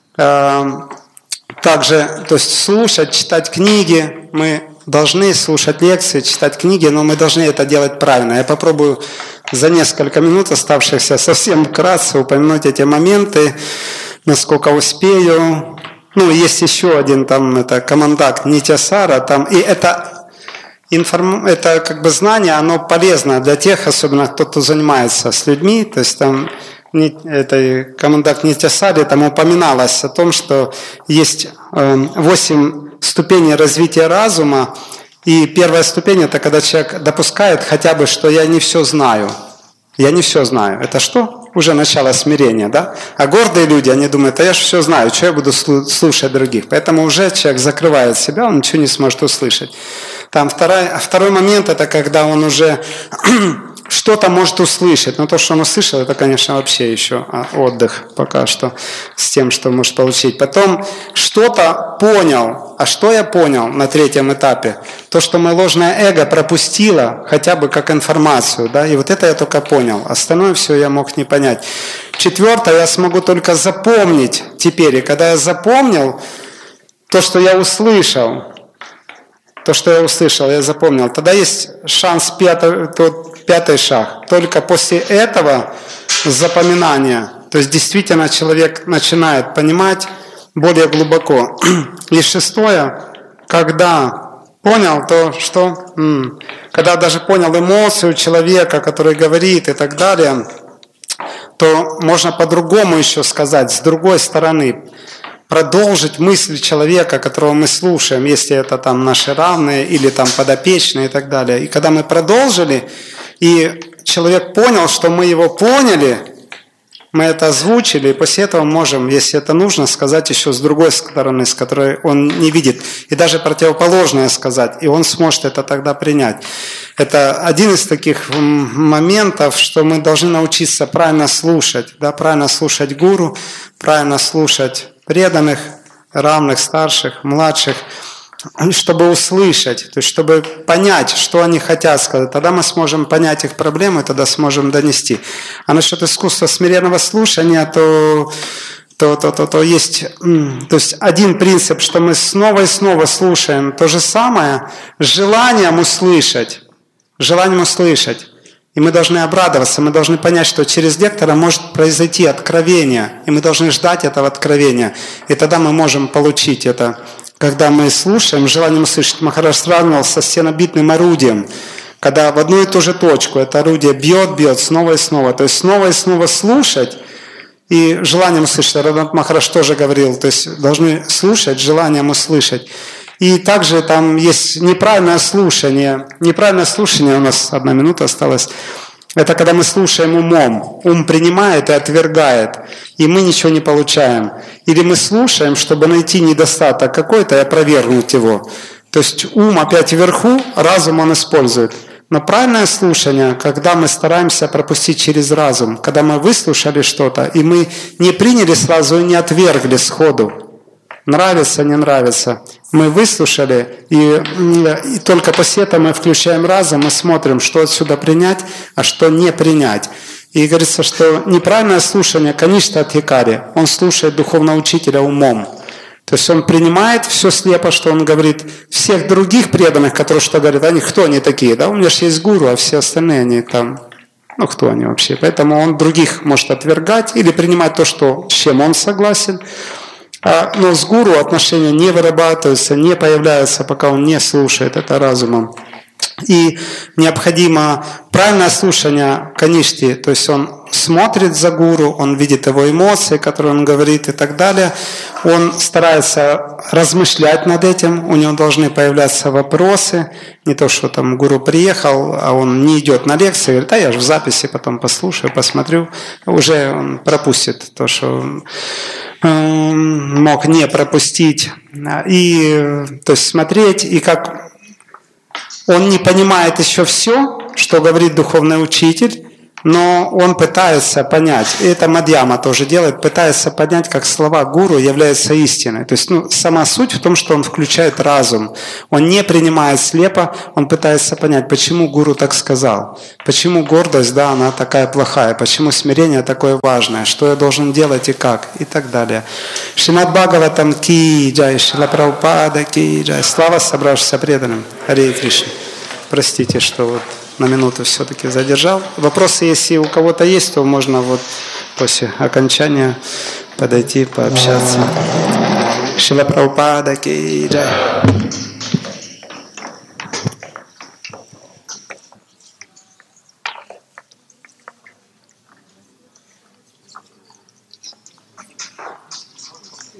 Speaker 1: Также, то есть слушать, читать книги, мы должны слушать лекции, читать книги, но мы должны это делать правильно. Я попробую за несколько минут оставшихся совсем вкратце упомянуть эти моменты, насколько успею. Есть еще один, это командакт Нитьясара, и это как бы знание, оно полезно для тех, особенно кто занимается с людьми, то есть там этой Командак Нитясари там упоминалось о том, что есть 8 ступеней развития разума, и первая ступень – это когда человек допускает хотя бы, что я не все знаю. Я не все знаю. Это что? Уже начало смирения, да? А гордые люди, они думают, я же все знаю, что я буду слушать других. Поэтому уже человек закрывает себя, он ничего не сможет услышать. Там второй момент – это когда он уже что-то может услышать. Но то, что он услышал, это, конечно, вообще еще отдых пока что с тем, что может получить. Потом что-то понял. А что я понял на третьем этапе? То, что мое ложное эго пропустило хотя бы как информацию. Да? И вот это я только понял. Остальное все я мог не понять. Четвертое, я смогу только запомнить теперь. И когда я запомнил то, что я услышал, я запомнил, тогда есть шанс, пятый шаг. Только после этого запоминания, то есть действительно человек начинает понимать более глубоко. И шестое, когда понял то, что... Когда даже понял эмоцию человека, который говорит и так далее, то можно по-другому еще сказать, с другой стороны, продолжить мысль человека, которого мы слушаем, если это там наши равные или там подопечные и так далее. И когда мы продолжили, и человек понял, что мы его поняли, мы это озвучили, и после этого можем, если это нужно, сказать еще с другой стороны, с которой он не видит, и даже противоположное сказать, и он сможет это тогда принять. Это один из таких моментов, что мы должны научиться правильно слушать, да, правильно слушать гуру, правильно слушать преданных, равных, старших, младших, чтобы услышать, то есть чтобы понять, что они хотят сказать. Тогда мы сможем понять их проблемы, тогда сможем донести. А насчет искусства смиренного слушания, то есть, то есть один принцип, что мы снова и снова слушаем то же самое с желанием услышать. И мы должны обрадоваться, мы должны понять, что через лектора может произойти откровение, и мы должны ждать этого откровения. И тогда мы можем получить это. Когда мы слушаем, желанием услышать, Махарадж сравнивал со стенобитным орудием, когда в одну и ту же точку это орудие бьет снова и снова. То есть снова и снова слушать и желанием услышать. Рагунат Махарадж тоже говорил, то есть должны слушать, желанием услышать. И также там есть неправильное слушание. Неправильное слушание, у нас 1 минута осталась. Это когда мы слушаем умом. Ум принимает и отвергает, и мы ничего не получаем. Или мы слушаем, чтобы найти недостаток какой-то и опровергнуть его. То есть ум опять вверху, разум он использует. Но правильное слушание, когда мы стараемся пропустить через разум, когда мы выслушали что-то, и мы не приняли сразу и не отвергли сходу. Нравится, не нравится. Мы выслушали, и только после этого мы включаем разум и смотрим, что отсюда принять, а что не принять. И говорится, что неправильное слушание Каништа Адхикари, он слушает духовного учителя умом. То есть он принимает все слепо, что он говорит. Всех других преданных, которые что говорят, они кто они такие? Да, у меня же есть гуру, а все остальные они там... кто они вообще? Поэтому он других может отвергать или принимать то, с чем он согласен. Но с гуру отношения не вырабатываются, не появляются, пока он не слушает это разумом. И необходимо правильное слушание Каништи, то есть он смотрит за гуру, он видит его эмоции, которые он говорит и так далее. Он старается размышлять над этим, у него должны появляться вопросы. Не то, что там гуру приехал, а он не идет на лекции, говорит, я же в записи потом послушаю, посмотрю. Уже он пропустит то, что мог не пропустить. И то есть смотреть, и как он не понимает еще все, что говорит духовный учитель, но он пытается понять, и это Мадьяма тоже делает, пытается понять, как слова гуру являются истиной. То есть сама суть в том, что он включает разум. Он не принимает слепо, он пытается понять, почему гуру так сказал, почему гордость, да, она такая плохая, почему смирение такое важное, что я должен делать и как, и так далее. Шримад Бхагаватам ки джай, Шрила Прабхупада ки джай. Слава собравшимся преданным. Харе Кришна. Простите, что вот на минуту все-таки задержал. Вопросы, если у кого-то есть, то можно вот после окончания подойти, пообщаться. Шрила Прабхупада ки джай.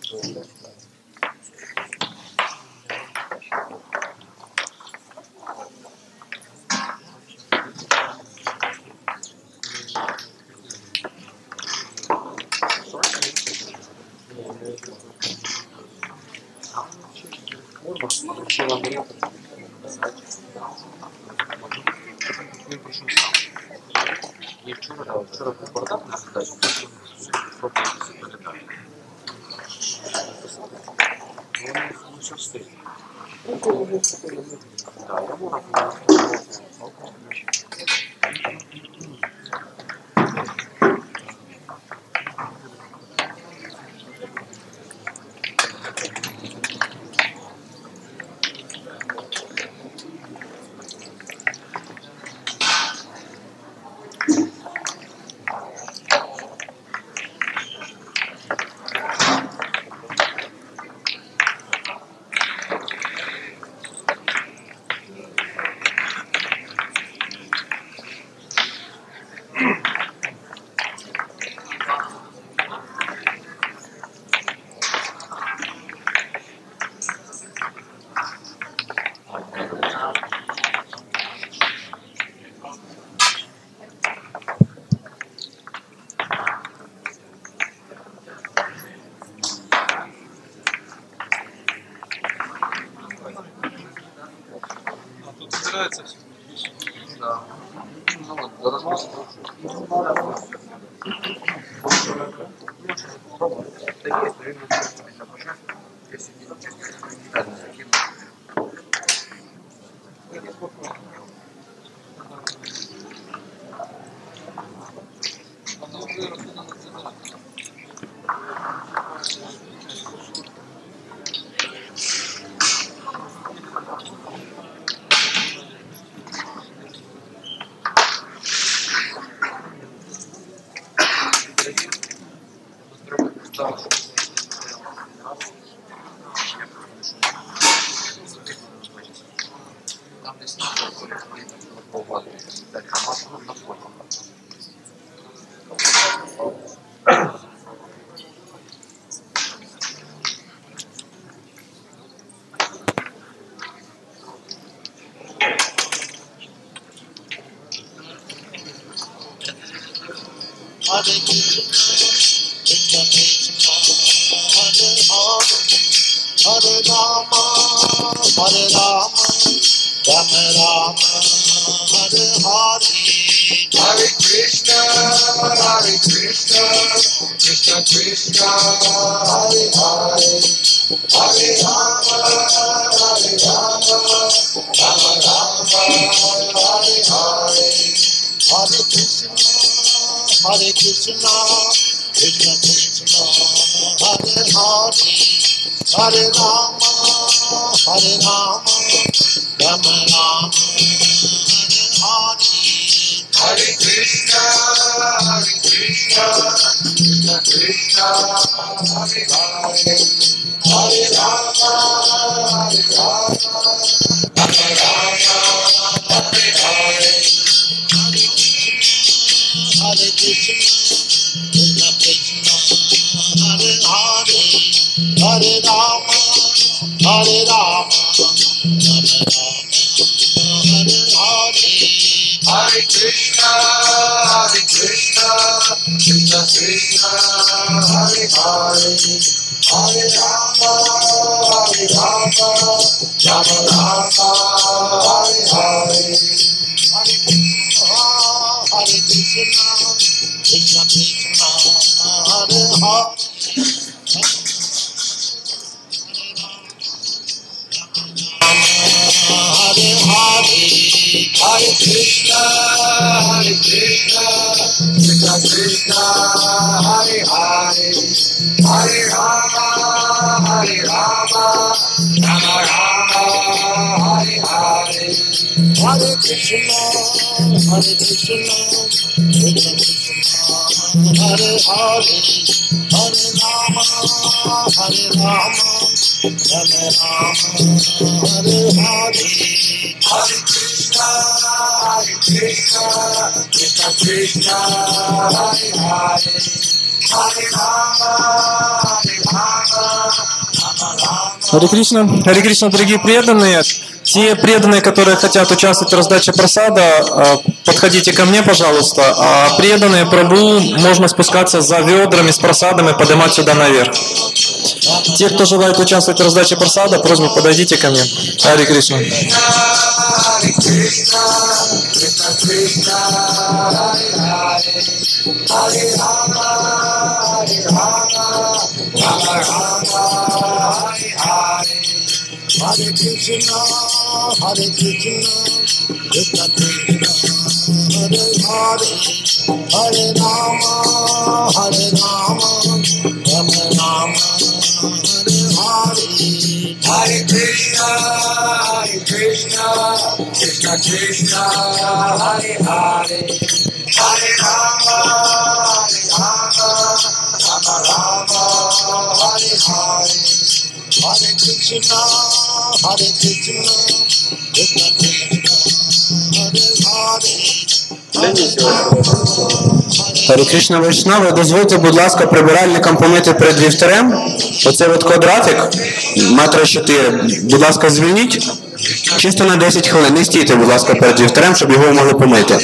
Speaker 4: Hare Rama, Hare Rama, Харе Кришна, дорогие преданные. Те преданные, которые хотят участвовать в раздаче прасада, подходите ко мне, пожалуйста. А преданные Прабху можно спускаться за ведрами с прасадом и поднимать сюда наверх. Те, кто желает участвовать в раздаче прасада, просьба, подойдите ко мне. Харе Кришна.
Speaker 5: Hare Krishna, Hare Krishna, Krishna Krishna, Hare Hare, Hare Rama, Hare Rama, Rama Rama, Hare Hare. Hare Krishna, Krishna Krishna, Hare Hare, Hare Rama, Rama Rama, Hare Hare. Hare Krishna, Krishna Krishna, Hare Hare.
Speaker 1: Харе Кришна Вайшнави, дозвольте, будь ласка, прибиральникам помити перед вівтарем. Оцей от квадратик, 1,4 м. Будь ласка, звільніть. Чисто на 10 хвилин. Не стійте, будь ласка, перед вівтарем, щоб його могли помити.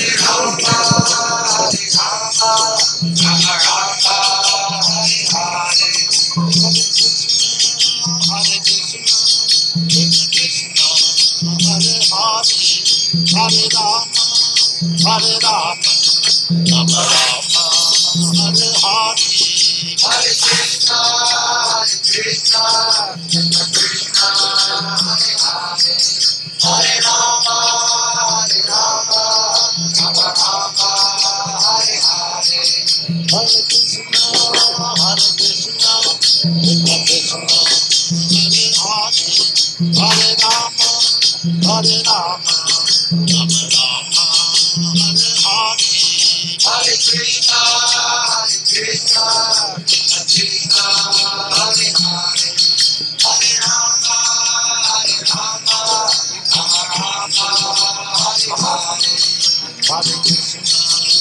Speaker 5: Hare Rama, Hare Rama, Rama Rama, Hare Hare. Hare Krishna, Krishna Krishna, Hare Hare, Hare Rama, Rama Rama, Hare Hare. Hare Krishna, Krishna Krishna, Hare Hare, Hare Rama, Hare Rama, Rama Rama, Hare Hare. Hare Krishna, Krishna Krishna, Hare Hare, Hare Rama, Rama Rama, Hare Hare. Hare Krishna,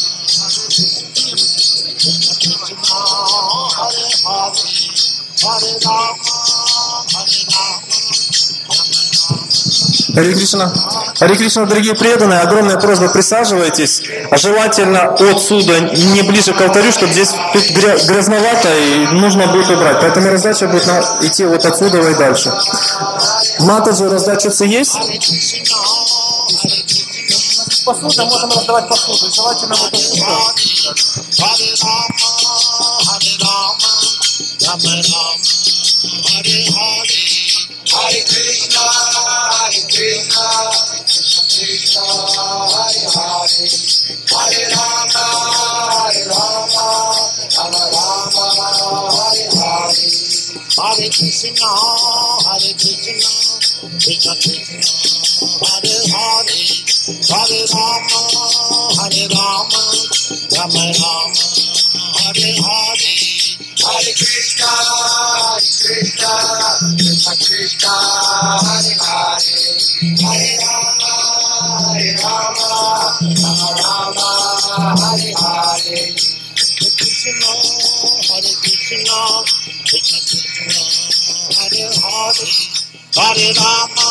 Speaker 5: Krishna Krishna, Hare Hare, Hare Rama, Rama.
Speaker 4: Харе Кришна, дорогие преданные, огромная просьба, присаживайтесь. А желательно отсюда, не ближе к алтарю, чтобы здесь тут грязновато и нужно будет убрать. Поэтому раздача будет идти вот отсюда и дальше. Матаджи, раздачица есть?
Speaker 2: Посуда, можем раздавать посуду. Желательно вот отсюда.
Speaker 5: Hare Rama, Hare Rama, Rama Rama, Hare Hare. Hare Krishna, Krishna Krishna, Hare Hare, Hare Rama, Rama Rama, Hare Hare. Hare Krishna, Krishna Krishna, Hare Hare, Hare Rama, Rama Rama, Hare Hare. Hare Krishna, Krishna Krishna, Hare Hare, Hare Rama, Rama Rama, Hare Hare. Hare Krishna, Krishna Krishna, Hare Hare, Hare Rama,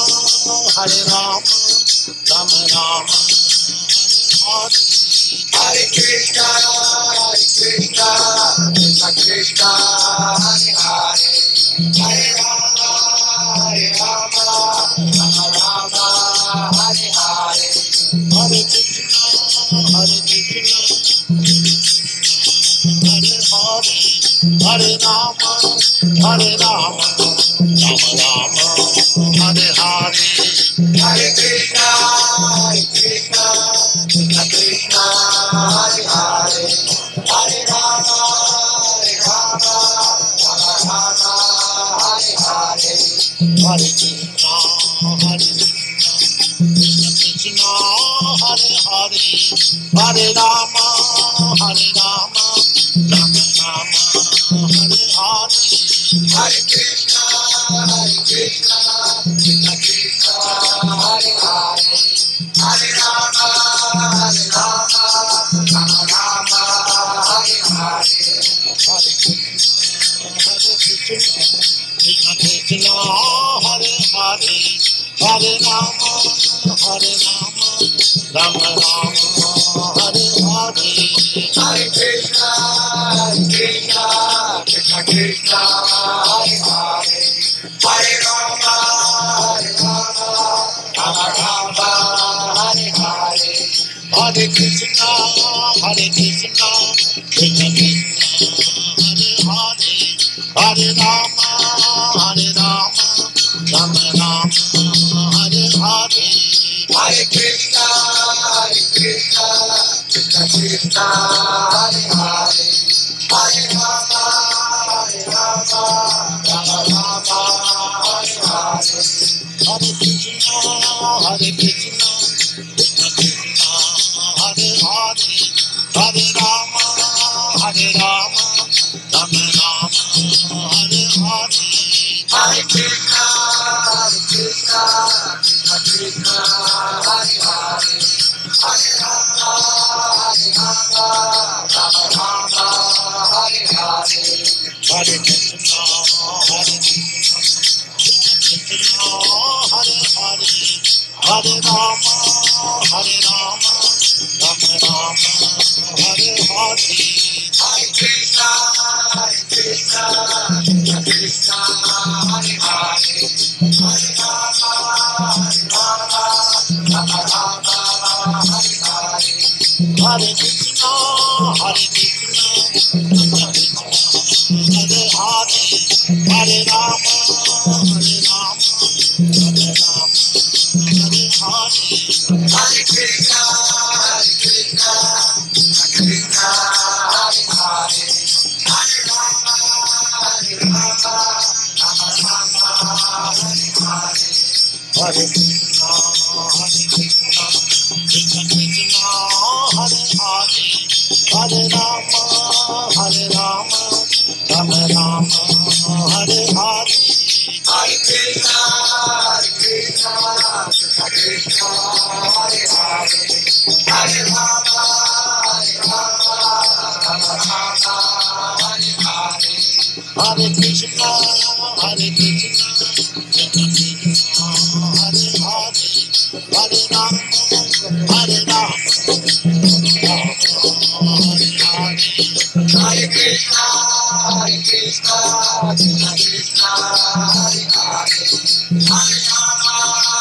Speaker 5: Rama Rama, Hare Hare. Hare Krishna, Krishna Krishna, Hare Hare, Hare Rama, Rama Rama, Hare Hare. Hare Krishna, Krishna Hare Hare, Hare Rama, Rama Rama, Hare Hare. Hare Krishna, Krishna Krishna, Hare Hare, Hare Rama, Rama Rama, Hare Hare. Hare Krishna, Krishna Hare Hare, Hare Rama, Rama Rama, Hare Hare. Hare Krishna, Krishna Krishna, Hare Hare, Hare Rama, Rama Rama, Hare Hare. Hare Krishna, Krishna Krishna Krishna Hare Hare Hare Rama Rama Rama Hare Hare Hare Krishna Krishna Krishna Krishna Hare Hare Hare Rama Rama Rama Hare Hare Hare Krishna Krishna Krishna Hare Hare Hare Rama Rama Rama Hare Hare Hare Krishna Krishna Krishna Krishna Hare Hare Hare Rama Rama Rama Hare Hare Hare Krishna Krishna Krishna Krishna Hare Hare Hare Rama Rama Rama Hare Hare Hare Krishna Krishna Krishna Krishna Hare Hare Hare Rama Rama Rama Hare Hare Hare Krishna Krishna Hare Hare Hare Rama Rama Rama Hare Hare Hare Krishna Krishna Krishna Hare Hare Hare Rama Rama Rama Hare Hare Hare Krishna Krishna Hare Hare Hare Rama Hare Hare Hare Krishna Krishna Krishna Hare Hare Hare Rama Rama Hare Hare Hare Krishna Krishna Krishna Hare Hare Hare Rama Rama Rama Hare Hare Hare Krishna Krishna Krishna Hare Hare Hare Rama Rama Rama Hare Hare Hare Krishna Hare Hare Hare Rama Hare Hare Krishna Krishna Krishna Hare Hare Hare Rama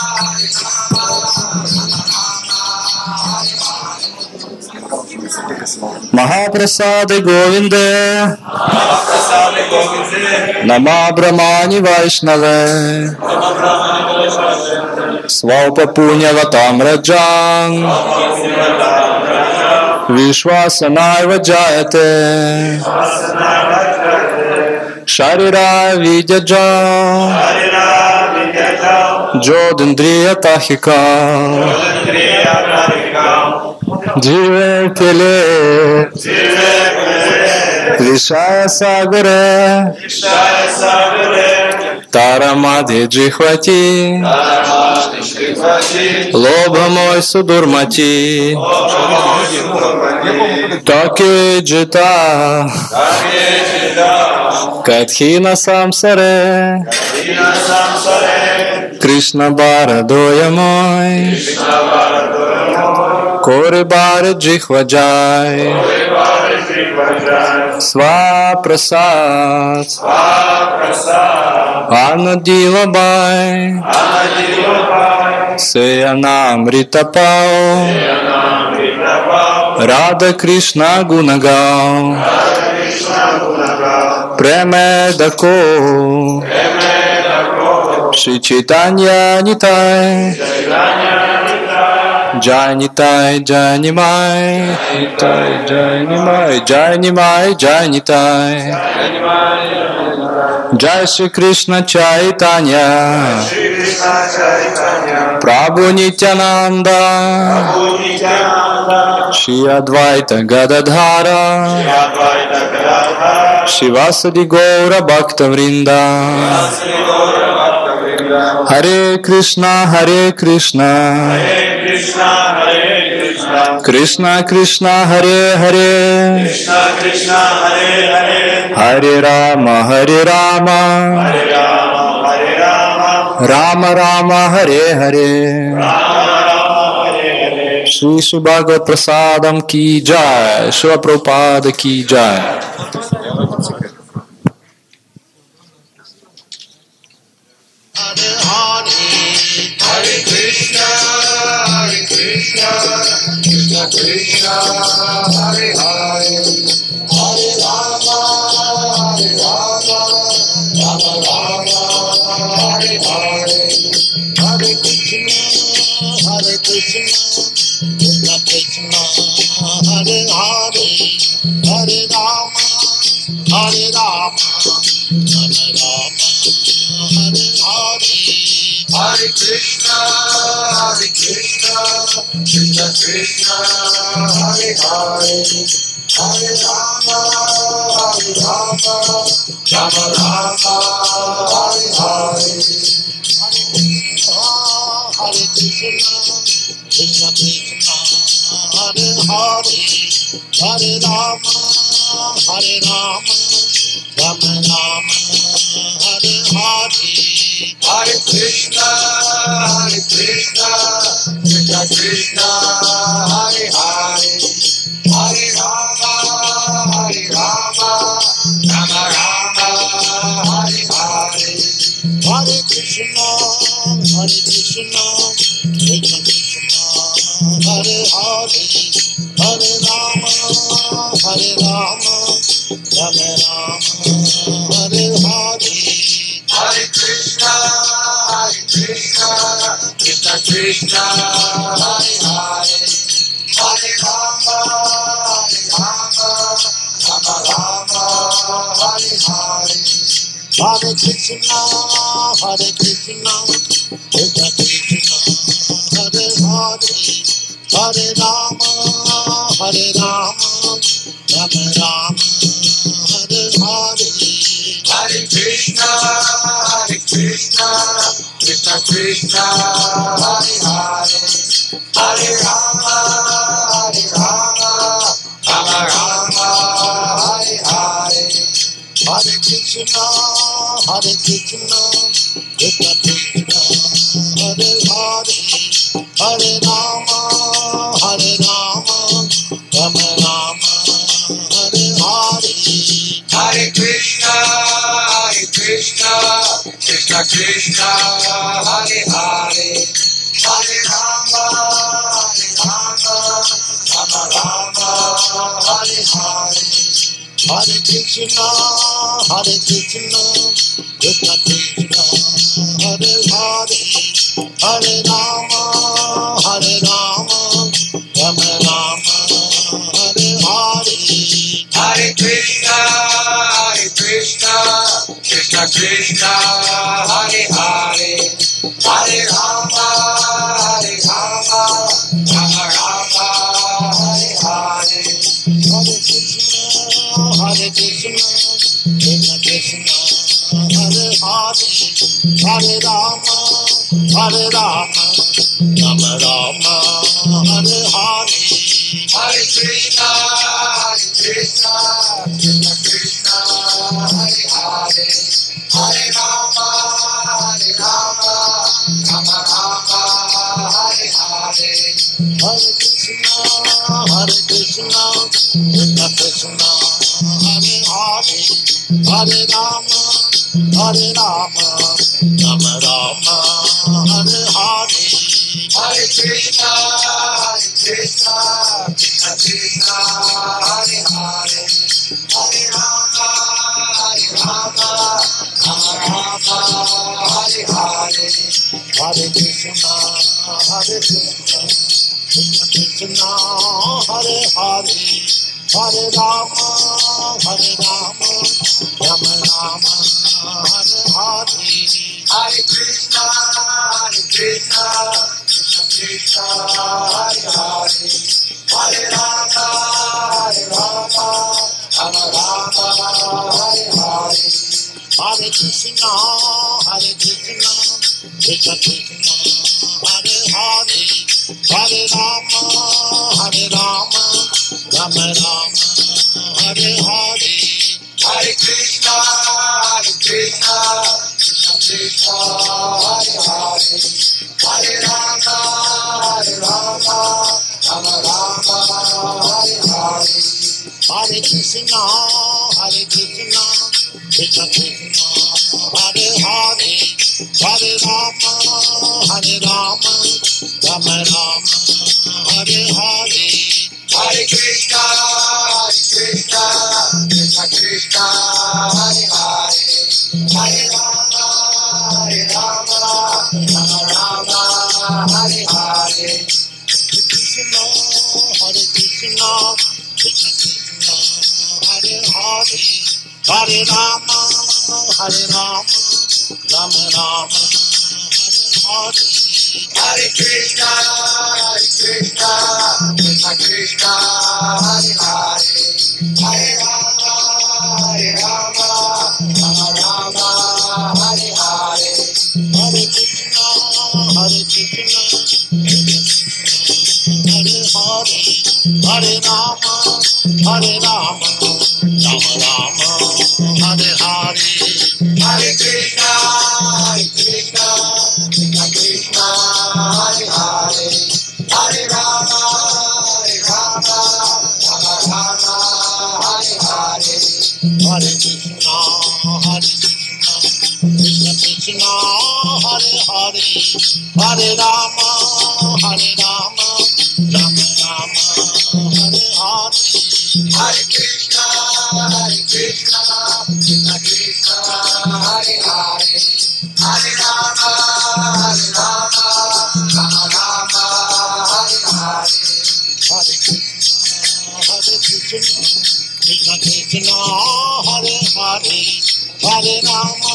Speaker 4: Mahaprasade Govinde Nama Brahmani Vaishnave Svaupa Punyavatam Rajan Vishwasanaiva Jayate Sharira Vidyaja Jodindriya Tahika Jive Kele Vishaya Sagare Тарамадхи Джихвати Лобха мой судурмати Таки Джита Катхина Самсаре Кришна Барадоя мой Кори Бари Джихваджай Свапрасад Анадилабай Сеянамритапау Рада Кришна Гунагау Премедако Шри Чайтанья Нитай Джайнитай, Джайнимай, Джайнимай, Джайнимай, Джайнитай. Джай Шри Кришна Чайтанья, Прабху Нитянанда, Шри Адвайта Гададхара, Шивасади Гаура Бхакта Вринда. Харе Кришна, Харе Кришна, Кришна Кришна, Харе Харе, Харе Рама, Харе Рама, Rama Rama Hare Hare. Shri Shri Bhagavad Prasadam ki jai. Shri Prabhupada ki jai.
Speaker 5: Hare Krishna, Krishna Krishna, Hare Hare, Hare Rama, Rama Rama, Hare Hare, Hare Krishna, Krishna Krishna, Hare Hare, Hare Rama, Rama Rama, Hare Hare. Hare Krishna, Krishna Krishna, Hare Hare, Hare Rama, Rama Rama, Hare Hare. Hare Krishna, Krishna Krishna, Hare Hare, Hare Rama, Rama Rama, Hare Hare. Hare Krishna, Krishna Krishna, Hare Hare, Hare Rama, Rama Rama, Hare Hare. Hare Krishna, Krishna Krishna, Hare Hare, Hare Rama, Rama Rama, Hare Hare. Hare Krishna, Krishna Krishna, Hare Hare, Hare Rama, Rama Rama, Hare Hare. Hare Krishna, Krishna Krishna, Hare Hare, Hare Rama, Rama Rama, Hare Hare. Hare Krishna, Krishna Krishna, Hare Hare, Hare Rama, Rama Rama, Hare Hare. Hare Krishna, Krishna Krishna, Hare Hare, Hare Rama, Rama Rama, Hare Hare. Hare Krishna, Krishna Krishna, Hare Hare, Hare Rama, Rama Rama, Hare Hare. Hare Krishna, Krishna Krishna, Hare Hare, Hare Rama, Rama Rama, Hare Hare. Hare Krishna, Krishna Krishna, Hare Hare, Hare Rama, Rama Rama, Hare Hare. Hare Krishna, Krishna Krishna, Hare Hare, Hare Rama, Rama Rama, Hare Hare. Hare Krishna, Krishna Krishna, Hare Hare, Hare Rama, Rama Rama, Hare Hare. Hare Krishna, Krishna Krishna, Hare Hare, Hare Rama, Rama Rama, Hare Hare. Hare Krishna, Krishna Krishna, Hare Hare, Hare Rama, Rama Rama, Hare Hare. Hare Krishna, Krishna Krishna, Hare Hare, Hare Rama, Rama Rama, Hare Hare. Hare Krishna, Krishna Krishna, Hare Hare, Hare Rama, Rama Rama, Hare Hare. Hare Krishna, Krishna Krishna, Hare Hare, Hare Rama, Rama Rama, Hare Hare. Hare Krishna, Krishna Krishna, Hare Krishna Krishna, Hare Hare, Hare Rama, Hare Rama, Rama Rama, Hare Hare, Hare Krishna, Krishna Krishna, Hare Hare, Hare Rama, Rama Rama, Hare Hare, Krishna, Hare Krishna, Krishna Krishna, Hare Hare, Hare Rama, Rama Rama, Hare Hare, Hare Krishna, Krishna Krishna, Hare Hare, Hare Rama, Rama Rama, Hare Hare, Hare Krishna, Krishna Hare Hare, Hare Rama, Rama Rama, Hare Hare, Hare Krishna, Krishna Krishna, Hare Hare, Hare Rama, Rama Rama, Hare Hare, Hare Krishna, Krishna Krishna, Hare Hare, Hare Rama, Rama Rama, Hare Hare, Hare Krishna, Krishna Krishna, Hare Hare, Hare Rama, Rama Rama, Hare Hare, Hare Krishna, Krishna Krishna, Hare Hare, Hare Rama,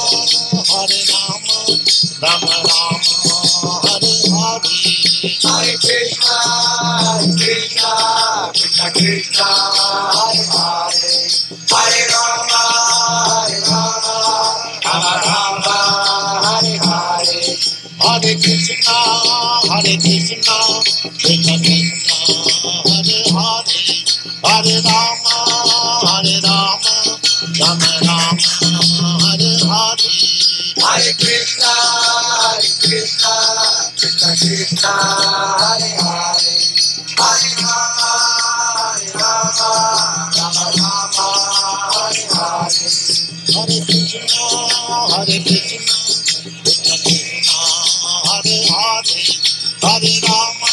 Speaker 5: Rama Rama, Hare Hare, Hare Krishna, Krishna Krishna, Hare Hare, Hare Rama, Rama Rama, Hare Hare, Hare Krishna, Krishna Krishna, Hare Hare, Hare Rama, Rama Rama, Hare Hare, Hare Krishna, Krishna Krishna, Hare Hare, Hare Rama, Rama Rama, Hare Hare, Hare Krishna, Krishna Krishna, Hare Hare, Hare Rama,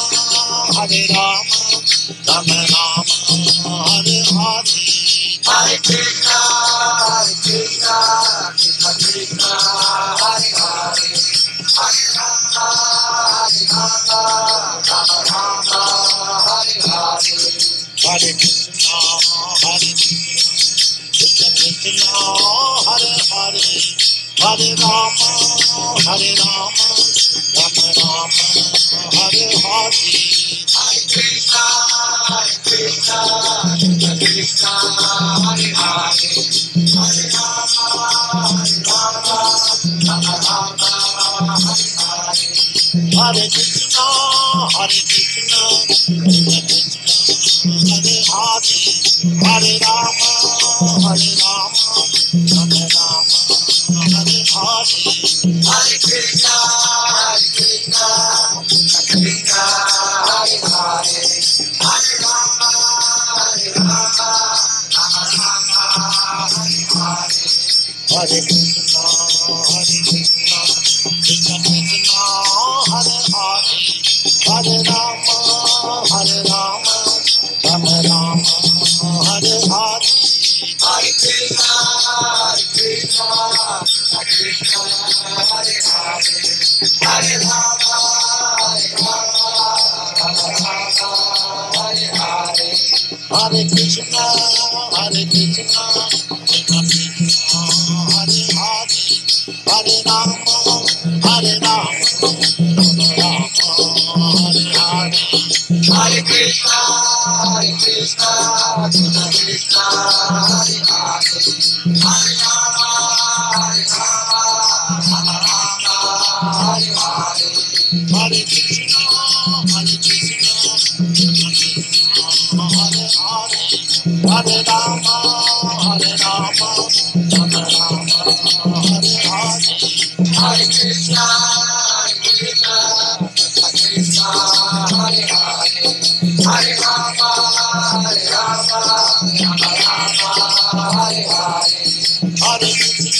Speaker 5: Rama Rama, Hare Hare, Hare Krishna, Krishna Krishna, Hare Hare, Hare Rama, Rama Rama, Hare Hare, Hare Krishna, Krishna Krishna, Hare Hare, Hare Rama, Rama Rama, Hare Hare, Hare Krishna, Krishna Krishna, Hare Hare, Hare Rama, Rama Rama, Hare Hare, Hare Krishna, Krishna Krishna, Hare Hare, Hare Rama, Rama Rama, Hare Hare, Hare Krishna, Krishna Krishna, Hare Hare, Hare Rama, Rama Rama, Hare Hare, Hare Krishna, Krishna Krishna, Hare Hare, Hare Rama, Rama Rama, Hare Hare, Hare Krishna, Krishna Krishna, Hare Hare, Hare Rama, Rama Rama, Hare Hare, Hare Krishna, Krishna Krishna, Hare Hare, Hare Rama, Rama Rama, Hare Hare, Hare Krishna, Krishna Krishna, Hare Hare, Hare Rama, Rama Rama, Hare Hare, Hare Krishna, Krishna Krishna, Hare Hare, Hare Rama, Rama Rama, Hare Hare, Hare Krishna, Krishna Krishna, Hare Hare, Hare Rama, Rama Rama, Hare Hare, Hare Krishna.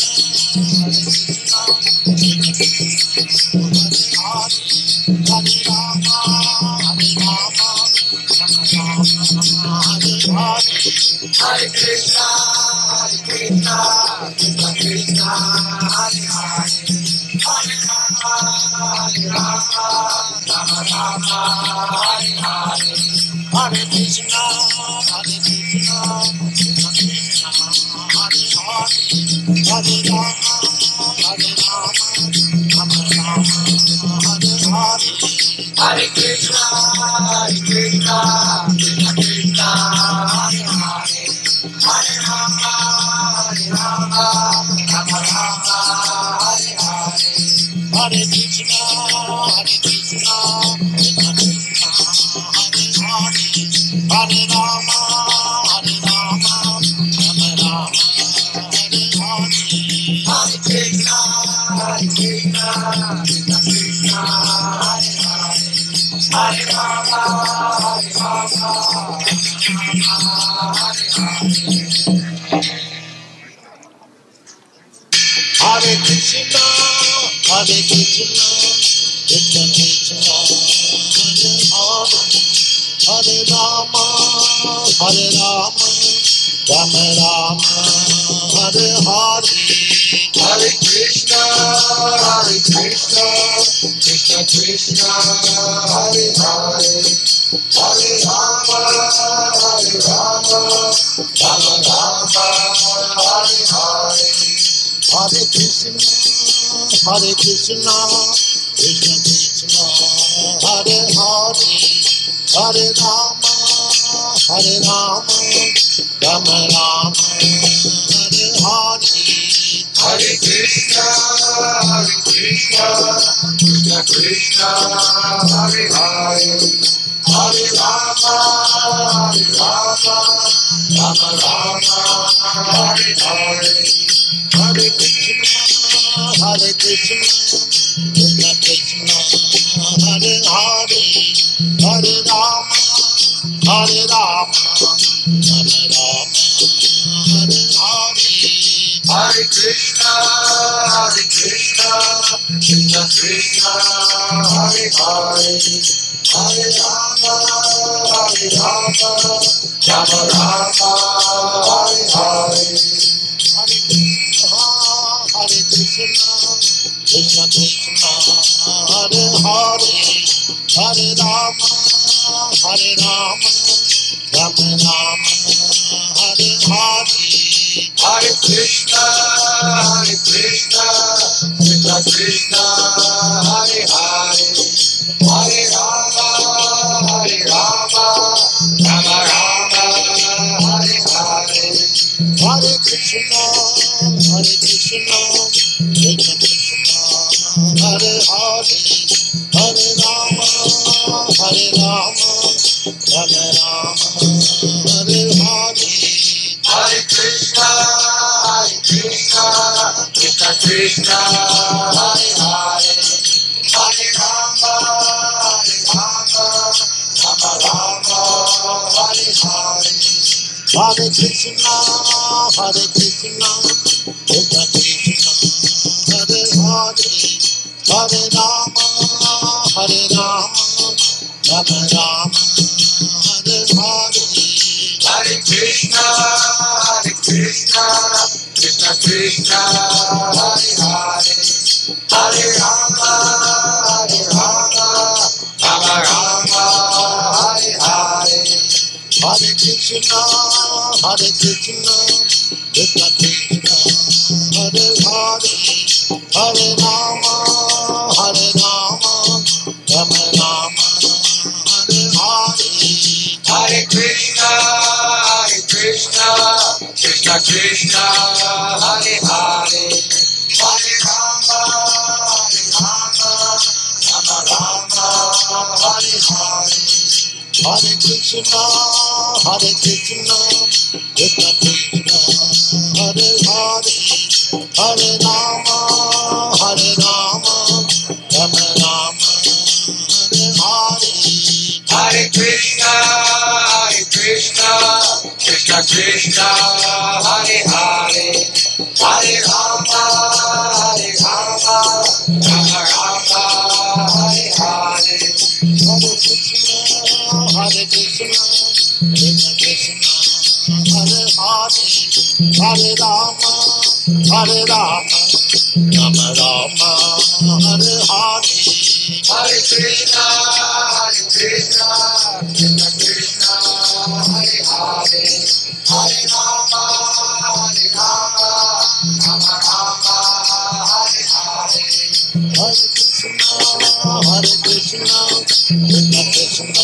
Speaker 5: Hare Rama, Hare Rama, Rama Rama, Hare Hare. Hare Krishna, Krishna Krishna, Hare Hare. Hare Rama, Rama, Rama Rama, Hare Hare. Hare Krishna, Krishna Krishna,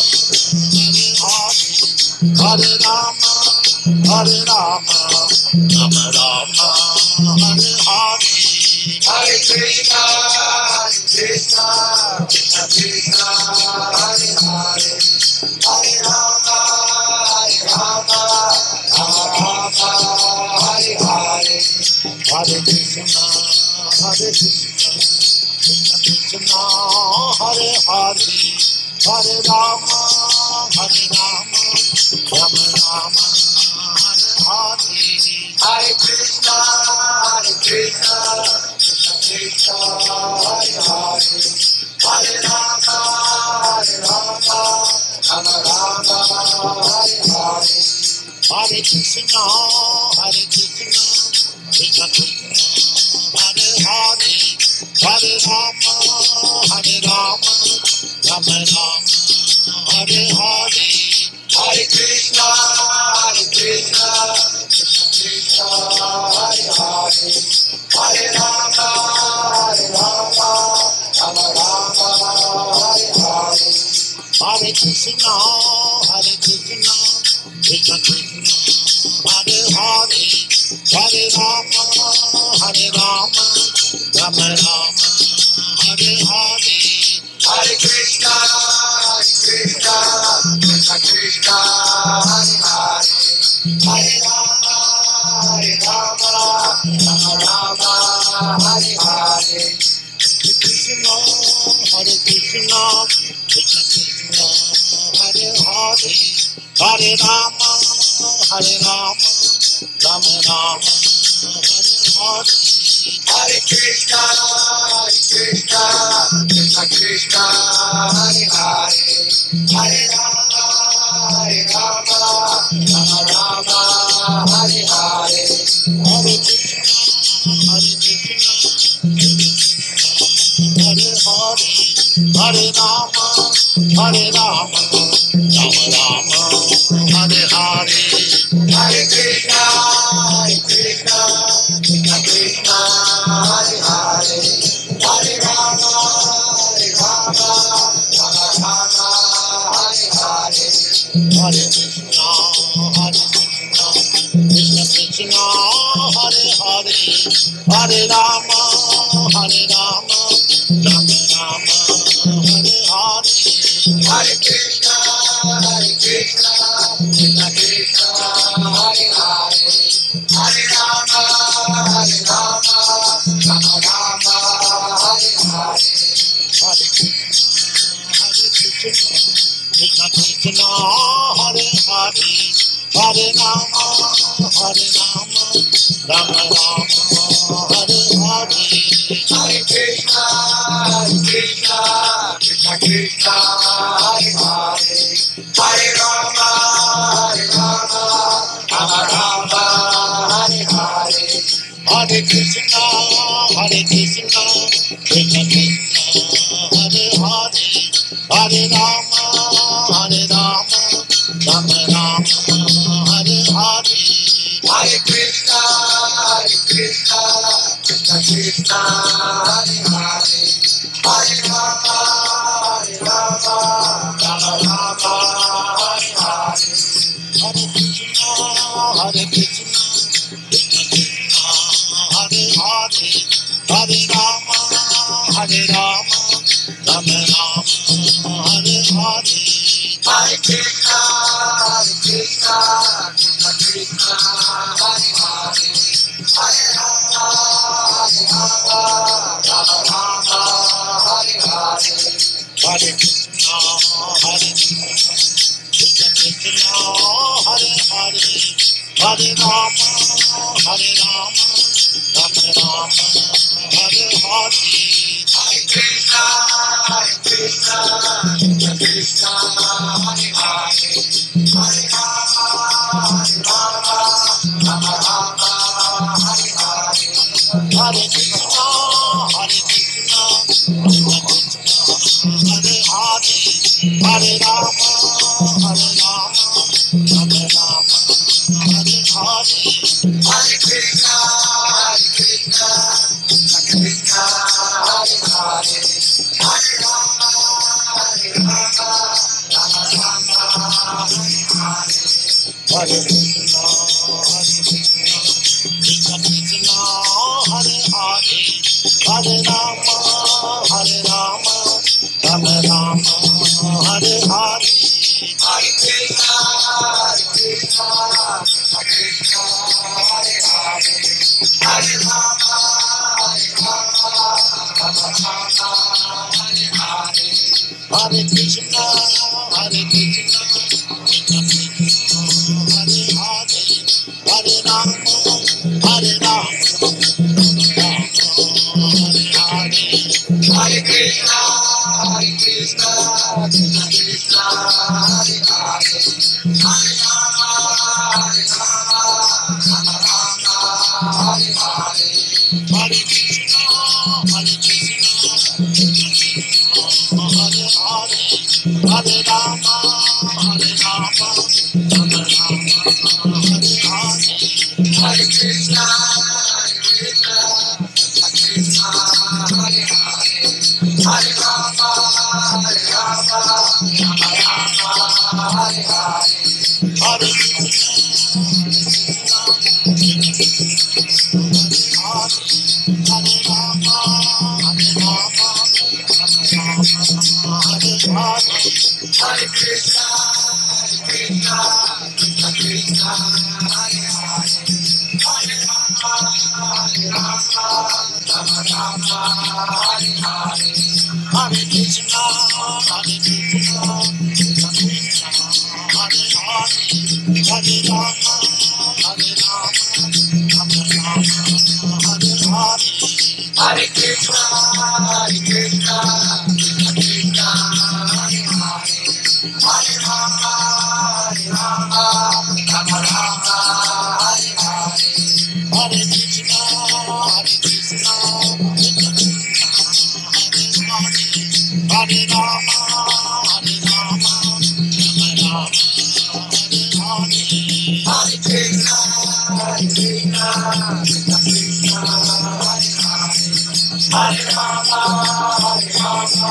Speaker 5: Hare Hare. Hare Rama, Rama Rama, Hare Hare. Hare Krishna, Krishna Krishna, Hare Hare. Hare Rama, Rama, Rama Rama, Hare Hare. Hare Krishna, Krishna Krishna, Hare Hare. Hare Rama, Rama, Rama Rama, Hare Hare. Hare Krishna, Krishna Krishna, Hare Hare. Hare Rama, Rama, Rama Rama, Hare Hare. Hare Krishna, Krishna Krishna, Hare Hare. Hare Rama, Rama, Rama Rama, Hare Hare. Hare Krishna, Krishna Krishna, Hare Hare. Hare Rama, Rama, Rama Rama, Hare Hare. Hare Krishna, Krishna Krishna, Hare Hare. Hare Rama, Rama, Rama Rama, Hare Hare. Hare Krishna, Krishna Krishna, Hare Hare. Hare Rama, Rama, Rama Rama, Hare Hare. Hare Krishna, Krishna Krishna, Hare Hare. Hare Rama, Rama, Rama Rama, Hare Hare. Hare Krishna, Krishna Krishna, Hare Hare. Hare Rama, Rama, Rama Rama, Hare Hare. Hare Krishna, Hare Hare. Hare Rama, Rama, Rama Rama, Hare Hare. Hare Krishna, Krishna Krishna, Hare Hare. Hare Rama, Rama, Rama Rama, Hare Hare. Hare Krishna, Krishna Krishna, Hare Hare. Hare Rama, Rama, Rama Rama, Hare Hare. Hare Krishna, Krishna Krishna, Hare Hare. Hare Rama, Rama, Rama Rama, Hare Hare. Hare Krishna, Krishna Krishna, Hare Hare. Hare Rama, Rama Rama, Hare Hare. Hare Krishna, Krishna Krishna, Hare Hare. Hare Rama, Rama, Rama Rama, Hare Hare. Hare Krishna, Krishna Krishna, Hare Hare. Hare Rama, Rama, Rama Rama, Hare Hare. Hare Krishna, Krishna Krishna, Hare Hare. Hare Rama, Rama, Rama Rama, Hare Hare. Hare Krishna, Krishna Krishna, Hare Hare. Hare Rama, Rama, Rama Rama, Hare Hare. Hare Krishna, Krishna Krishna, Hare Hare. Hare Rama, Rama, Rama Rama, Hare Hare. Hare Krishna, Krishna Krishna, Hare Hare. Hare Rama, Rama, Rama Rama, Hare Hare. Hare Krishna, Krishna Krishna, Hare Hare. Hare Rama, Rama, Rama Rama, Hare Rama, Hare Rama, Rama Rama, Hare Hare. Hare Krishna, Krishna Krishna, Hare Hare. Hare Rama, Rama Rama, Hare Hare. Hare Krishna, Krishna Krishna, Hare Hare. Hare Rama, Rama Rama, Hare Hare. Hare Krishna, Krishna Krishna, Hare Hare. Hare Rama, Rama Rama, Hare Hare. Hare Krishna, Krishna Krishna, Hare Hare. Hare Rama, Rama, Hare Krishna, Krishna Krishna, Hare Hare. Hare Rama, Rama Rama, Hare Hare. Hare Krishna, Krishna Krishna, Hare Hare. Hare Rama, Rama, Rama Rama, Hare Hare. Hare Krishna, Krishna Krishna, Hare Hare. Hare Rama, Rama, Rama Rama, Hare Hare. Hare Krishna, Hare Rama, Rama, Hare Hare. Hare Krishna, Krishna Krishna, Hare Hare. Hare Rama, Rama, Rama Rama, Hare Hare. Hare Krishna, Krishna Krishna, Hare Hare. Hare Rama, Rama Rama, Hare Hare. Hare Krishna, Krishna Krishna, Hare Hare. Hare Rama, Rama, Rama Rama, Hare Hare. Hare Krishna, Krishna Krishna, Hare Rama, Rama, Rama Rama, Hare Hare. Hare Krishna, Krishna Krishna, Hare Hare. Hare Rama, Rama,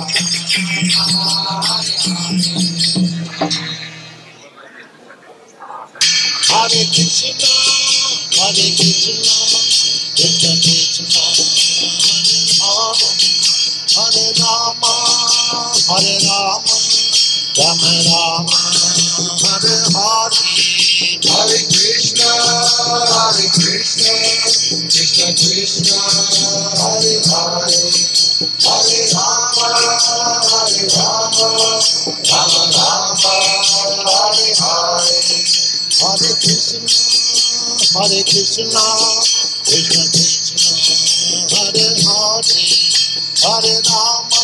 Speaker 5: Hare Krishna, Krishna Krishna, Hare Hare. Hare Rama, Rama, Rama Rama, Hare Hare. Hare Krishna, Krishna Krishna, Hare Hare. Hare Rama, Rama, Rama Rama, Hare Hare. Hare Krishna, Krishna Krishna, Hare Hare. Hare Rama,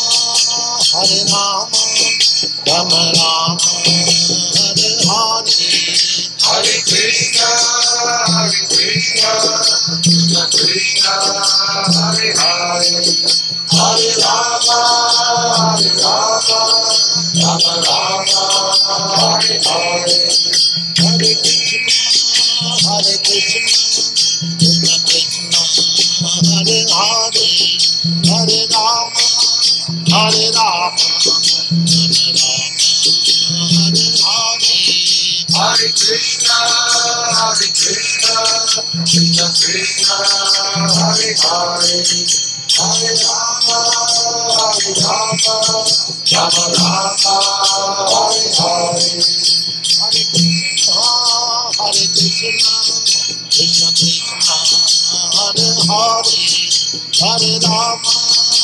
Speaker 5: Rama Rama, Hare Hare. Hare Krishna, Krishna Krishna, Hare Hare. Hare Rama, Rama Rama, Hare Hare. Hare Krishna, Krishna Krishna, Hare Hare. Hare Rama, Rama, Hare Hare. Hare Krishna, Krishna Krishna, Hare Hare. Hare Rama, Rama, Rama, Hare Hare. Hare Krishna, Krishna Krishna, Hare Hare. Hare Rama,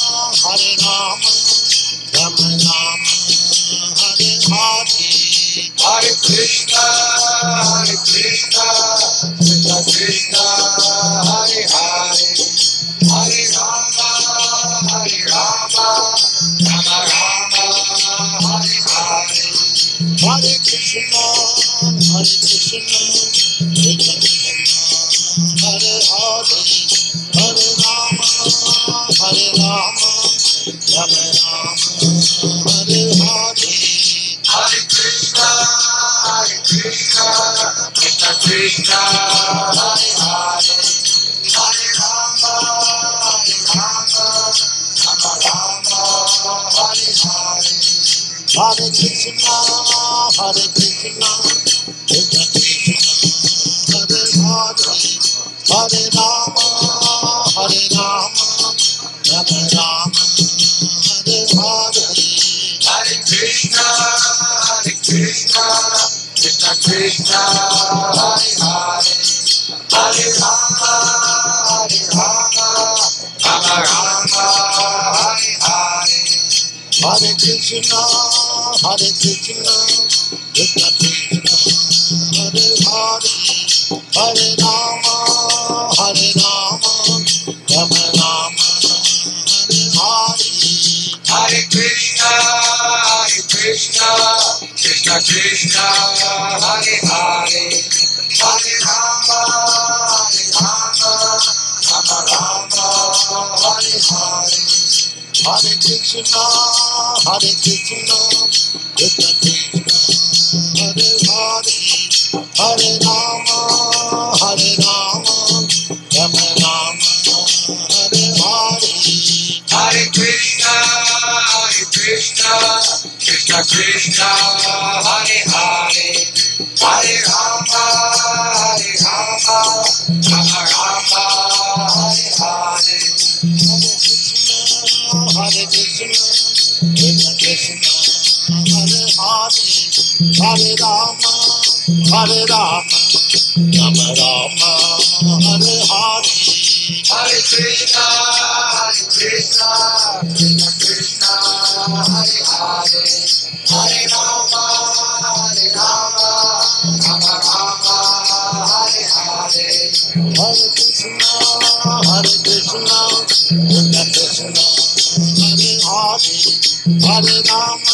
Speaker 5: Rama Rama, Hare Hare. Hare Krishna, Krishna Krishna, Hare Hare. Hare Rama, Rama, Rama Rama, Hare Hare. Hare Krishna, Krishna Krishna, Hare Hare. Hare Rama, Rama, Rama Rama, Hare Hare. Krishna, Hare Hare, Hare Rama, Rama Rama, Hare Hare, Hare Krishna, Hare Krishna, Krishna Krishna, Hare Hare, Hare Rama, Hare Rama, Rama Rama, Hare Hare, Hare Krishna, Krishna Krishna, Hare Hare, Hare Rama, Rama Rama, Hare Hare, Hare Krishna, Krishna Krishna, Hare Hare, Hare Rama, Rama Rama, Hare Hare, Hare Krishna, Krishna Krishna, Hare Hare, Hare Rama, Rama Rama, Hare Hare, Hare Krishna, Krishna Krishna, Hare Hare, Hare Rama, Rama Rama, Hare Hare, Hare Krishna, Krishna Krishna, Hare Hare, Hare Rama, Rama Rama, Hare Hare, Hare Krishna, Krishna Krishna, Hare Hare, Hare Rama, Rama Rama, Hare Hare, Hare Krishna, Krishna Krishna, Hare Hare, Hare Rama, Rama Rama, Hare Hare, Hare Krishna, Krishna Krishna, Hare Hare, Hare Rama,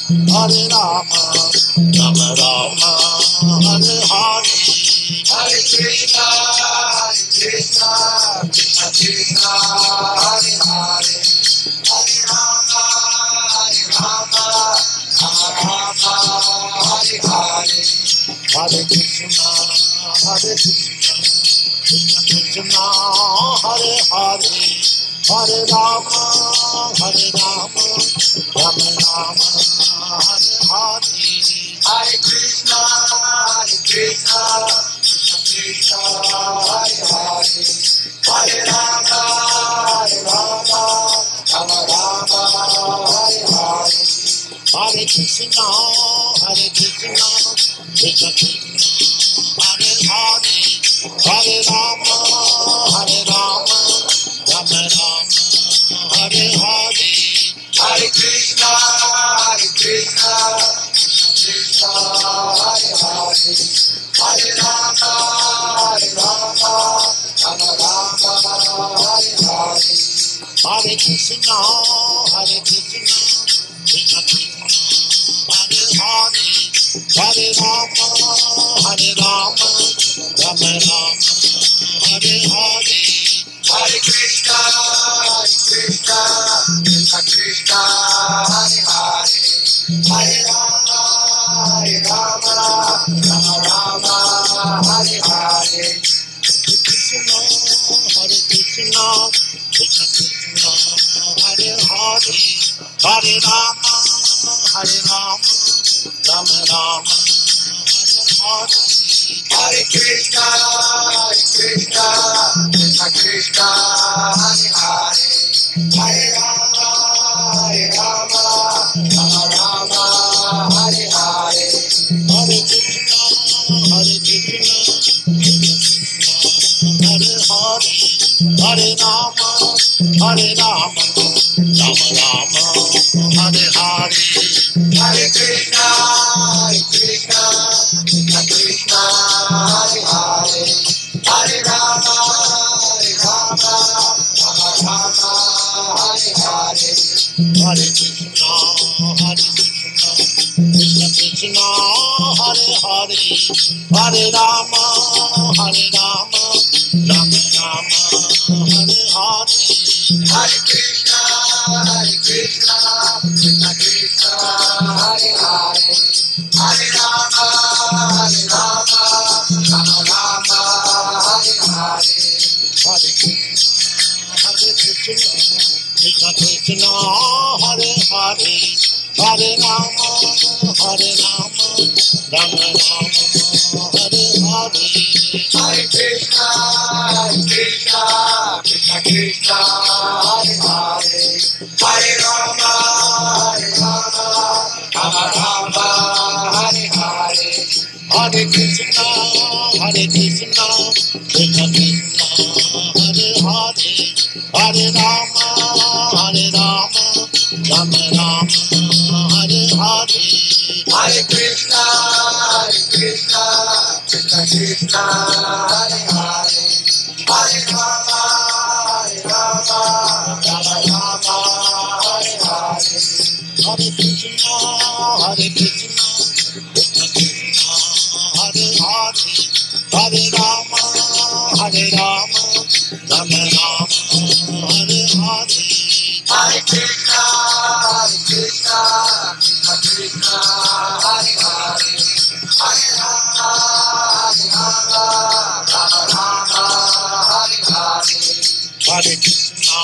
Speaker 5: Rama Rama, Hare Hare, Hare Krishna, Krishna Krishna, Hare Hare, Hare Rama, Rama Rama, Hare Hare, Hare Krishna, Krishna Krishna, Hare Hare, Hare Rama, Rama Rama, Hare Hare, Hare Krishna, Krishna Krishna, Hare Hare, Hare Rama, Rama Rama, Hare Hare, Hare Krishna, Krishna Krishna, Hare Hare, Hare Rama, Rama Rama, Hare Hare, Hare Krishna, Krishna Krishna, Hare Hare, Hare Rama, Rama Rama, Hare Hare, Hare Krishna, Krishna Krishna, Hare Hare, Hare Rama, Rama Rama, Hare Hare, Hare Krishna, Krishna Krishna, Hare Hare, Hare Rama, Rama Rama, Hare Hare, Krishna, Krishna Krishna, Hare Hare, Hare Rama, Rama Rama, Hare Hare, Hare Krishna, Krishna Krishna, Hare Hare, Hare Rama, Rama Rama, Hare Hare, Hare Krishna, Krishna Hare Hare, Hare Rama, Rama Rama, Hare Hare, Hare Krishna, Krishna Krishna, Hare Hare, Hare Rama, Rama Rama, Hare Hare, Hare Krishna, Krishna Krishna, Hare Hare, Hare Rama, Rama Rama, Hare Hare, Hare Krishna, Krishna Krishna, Hare Hare, Hare Rama, Rama Krishna Krishna Hare Hare Hare Rama Hare Rama Rama Rama Hare Hare Hare Krishna Krishna Krishna Krishna Hare Hare Hare Rama Rama Rama Hare Hare Hare Krishna Krishna Krishna Hare Hare Hare Rama Rama Rama Hare Hare Hare Krishna Krishna Krishna Krishna Hare Hare Hare Rama Rama Rama Hare Hare Hare Krishna Krishna Krishna Krishna Hare Hare Hare Rama Rama Rama Hare Hare Hare Krishna Krishna Krishna Krishna Hare Hare Hare Rama Rama Rama Hare Hare Hare Krishna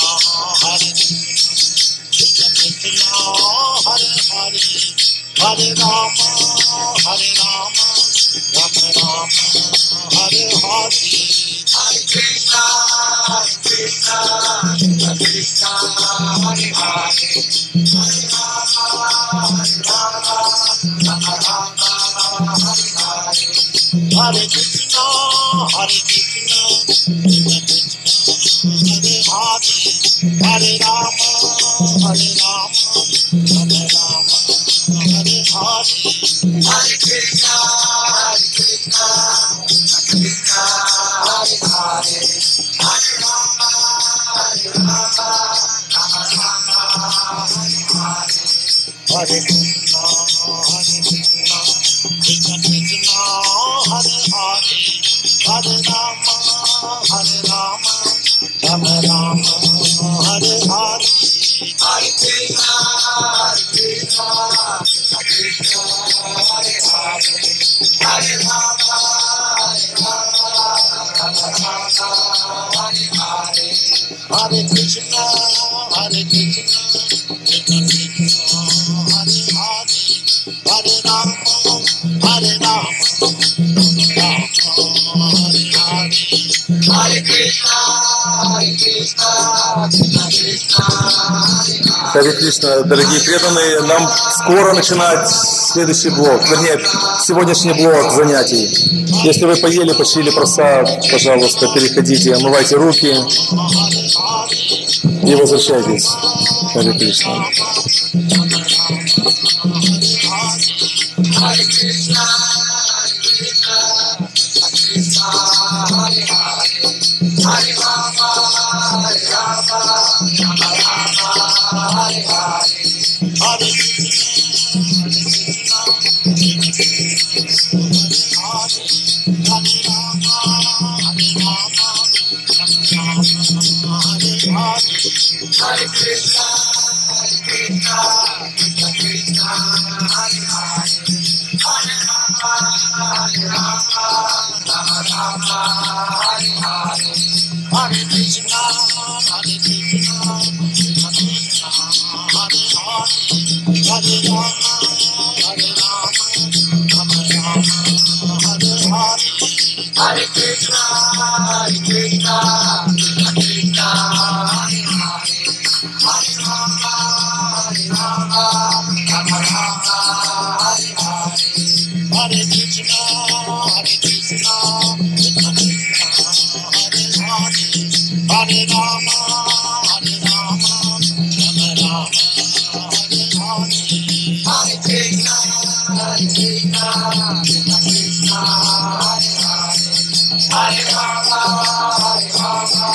Speaker 5: Krishna Krishna Hare Hare Hare Rama Rama Rama Hare Hare Hare Krishna Krishna Krishna Krishna Hare Hare Hare Rama Rama Rama Hare Hare Hare Krishna Krishna Krishna Hare Hare Hare Rama Rama Rama Hare Hare Hare Krishna Krishna Krishna Hare Hare Hare Rama Rama Rama Hare Hare Hare Krishna Krishna Krishna Hare Hare Hare Rama Rama Rama Hare Hare Hare Krishna Krishna Krishna Hare Hare Hare Rama Rama Rama Hare Hare Hare Krishna Krishna Krishna Hare Hare Hare Rama Rama Hare Krishna Krishna Krishna
Speaker 4: Харе Кришна, дорогие преданные, нам скоро начинать следующий блок, вернее, сегодняшний блок занятий. Если вы поели, почили прасад, пожалуйста, переходите, омывайте руки и возвращайтесь. Харе Кришна.
Speaker 5: Hare Krishna Krishna Krishna Hare Hare Hare Rama Rama Rama Hare Hare Hare Krishna Hare Rama Hare Krishna Krishna Krishna Hare Hare Hare Rama Rama Rama Hare Hare Hare Krishna Krishna Krishna Hare Hare Hare Rama Rama Rama Hare Hare Hare Krishna Krishna Krishna Krishna Hare Hare Hare Rama Rama Rama Hare Hare Hare Krishna Krishna Krishna Hare Hare Hare Rama Rama Rama Hare Hare Hare Krishna Krishna Krishna Krishna Hare Hare Hare Rama Rama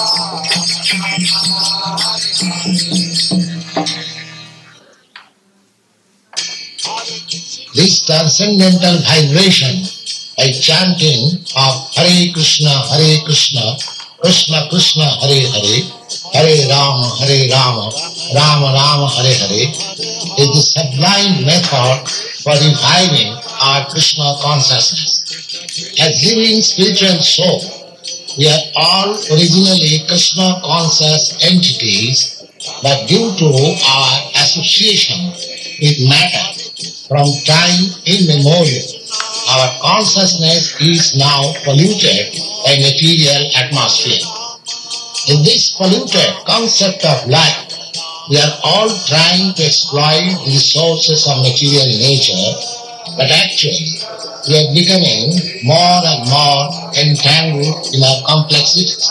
Speaker 6: This transcendental vibration by chanting of Hare Krishna, Krishna Krishna, Hare Hare, Hare Rama, Rama Rama, Hare Hare, is the sublime method for reviving our Krishna consciousness. As living spiritual soul, we are all originally Krishna conscious entities but due to our association with matter from time immemorial, our consciousness is now polluted by material atmosphere. In this polluted concept of life, we are all trying to exploit the resources of material nature, but actually we are becoming more and more entangled in our complexities.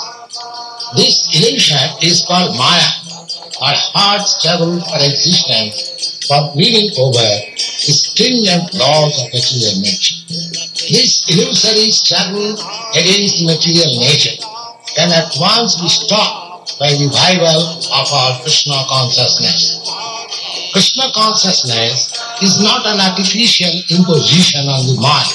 Speaker 6: This illusion is called Maya, our hard struggle for existence, for winning over the stringent laws of material nature. This illusory struggle against material nature can at once be stopped by revival of our Krishna consciousness. Krishna consciousness is not an artificial imposition on the mind.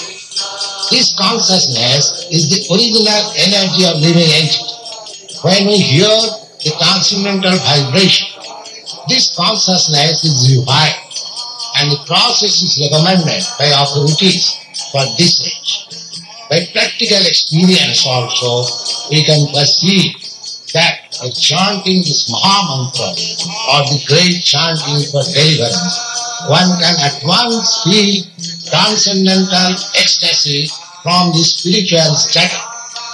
Speaker 6: This consciousness is the original energy of living entity. When we hear the transcendental vibration, this consciousness is revived, and the process is recommended by authorities for this age. By practical experience also, we can perceive that by chanting this Mahamantra or the great chanting for deliverance, one can at once feel transcendental ecstasy from the spiritual status.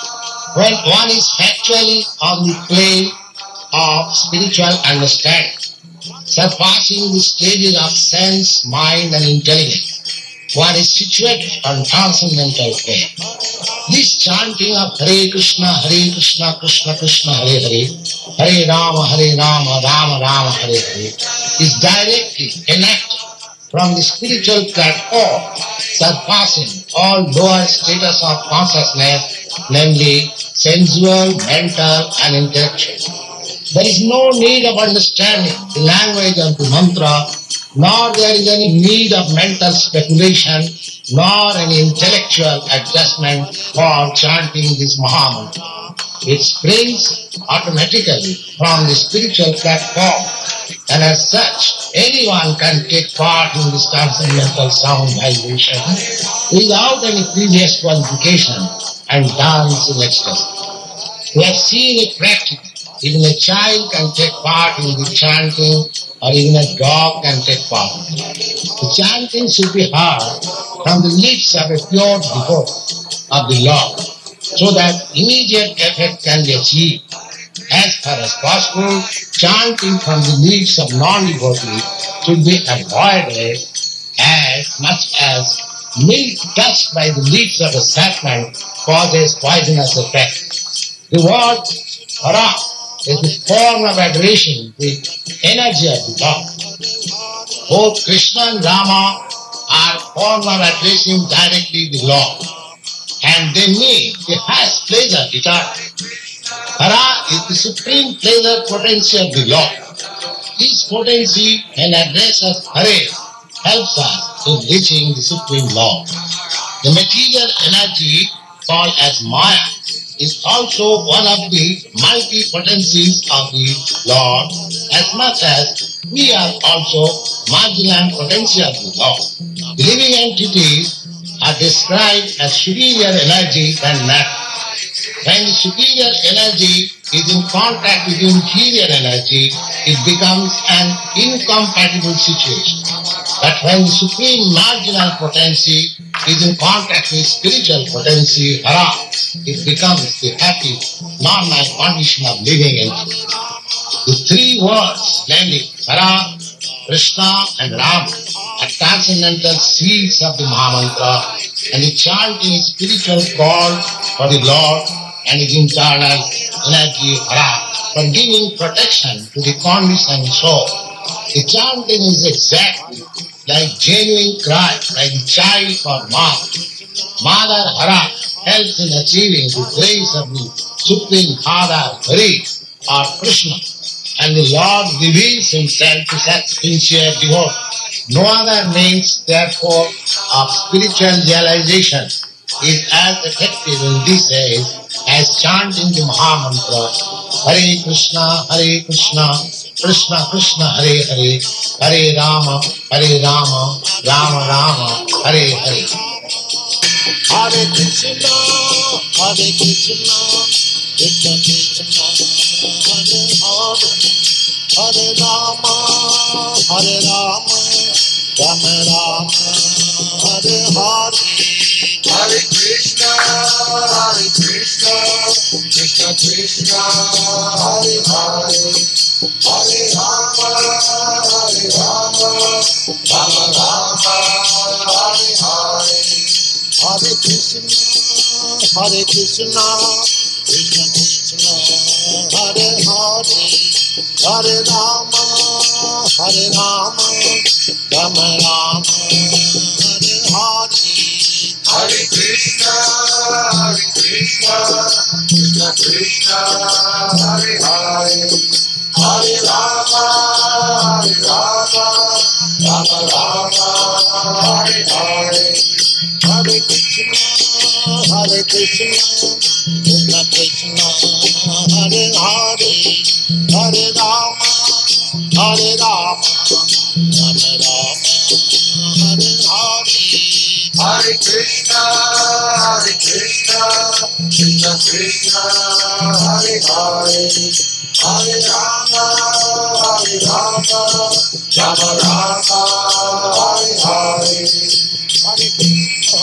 Speaker 6: When one is actually on the plane of spiritual understanding, surpassing the stages of sense, mind and intelligence, one is situated on transcendental plane. This chanting of Hare Krishna, Krishna Krishna, Hare Hare, Hare Rama, Rama Rama, Hare Hare, is directly enacted from the spiritual platform, surpassing all lower status of consciousness, namely sensual, mental and intellectual. There is no need of understanding the language of the mantra, nor there is any need of mental speculation, nor any intellectual adjustment for chanting this Mahamantra. It springs automatically from the spiritual platform, and as such, anyone can take part in this transcendental sound vibration without any previous qualification and dance in ecstasy. We have seen it practically. Even a child can take part in the chanting, or even a dog can take part. The chanting should be heard from the lips of a pure devotee of the Lord, so that immediate effect can be achieved. As far as possible, chanting from the lips of non-devotees should be avoided as much as milk touched by the lips of a serpent causes poisonous effect. The word Hara is the form of adoration with energy of the Lord. Both Krishna and Rama are forms of addressing directly the Lord, and they mean the highest pleasure eternally. Hara is the supreme pleasure potency of the Lord. This potency, when addressed as Hare, helps us in reaching the supreme Lord. The material energy called as Maya is also one of the multi-potencies of the Lord, as much as we are also marginal potency of the Lord. The living entities are described as superior energy than matter. When the superior energy is in contact with inferior energy, it becomes an incompatible situation. But when the supreme marginal potency is in contact with spiritual potency, Hara, it becomes the happy, normal condition of living entity. The three words, namely Hara, Krishna and Rama, are transcendental seeds of the Mahamantra, and the chanting is spiritual call for the Lord and his internal energy, Hara, for giving protection to the conditioned soul. The chanting is exactly like genuine cry by the child for mother. Mother Hara helps in achieving the grace of the Supreme Father Hari or Krishna, and the Lord reveals himself to such sincere devotees. No other means, therefore, of spiritual realization is as effective in this age as chanting the Mahamantra, Hare Krishna, Krishna Krishna, Hare Hare, Hare Rama, Rama Rama, Hare Hare.
Speaker 5: Hare Krishna,
Speaker 6: Krishna Krishna Hare Hare Hare Rama Rama Rama Hare Hare Hare Krishna Krishna Krishna Hare Hare Hare Rama Rama Rama Hare Hare Hare Krishna Krishna Krishna Hare Hare Hare Rama Rama Rama Hare Hare Hare Krishna Krishna Krishna Hare Hare Hare Rama Rama Rama Hare Hare Hare Krishna Krishna Krishna Hare Hare Hare Rama Rama Rama Hare Hare Hare Krishna Krishna Krishna Hare Hare Hare Rama Rama Rama Hare Hare Hare Krishna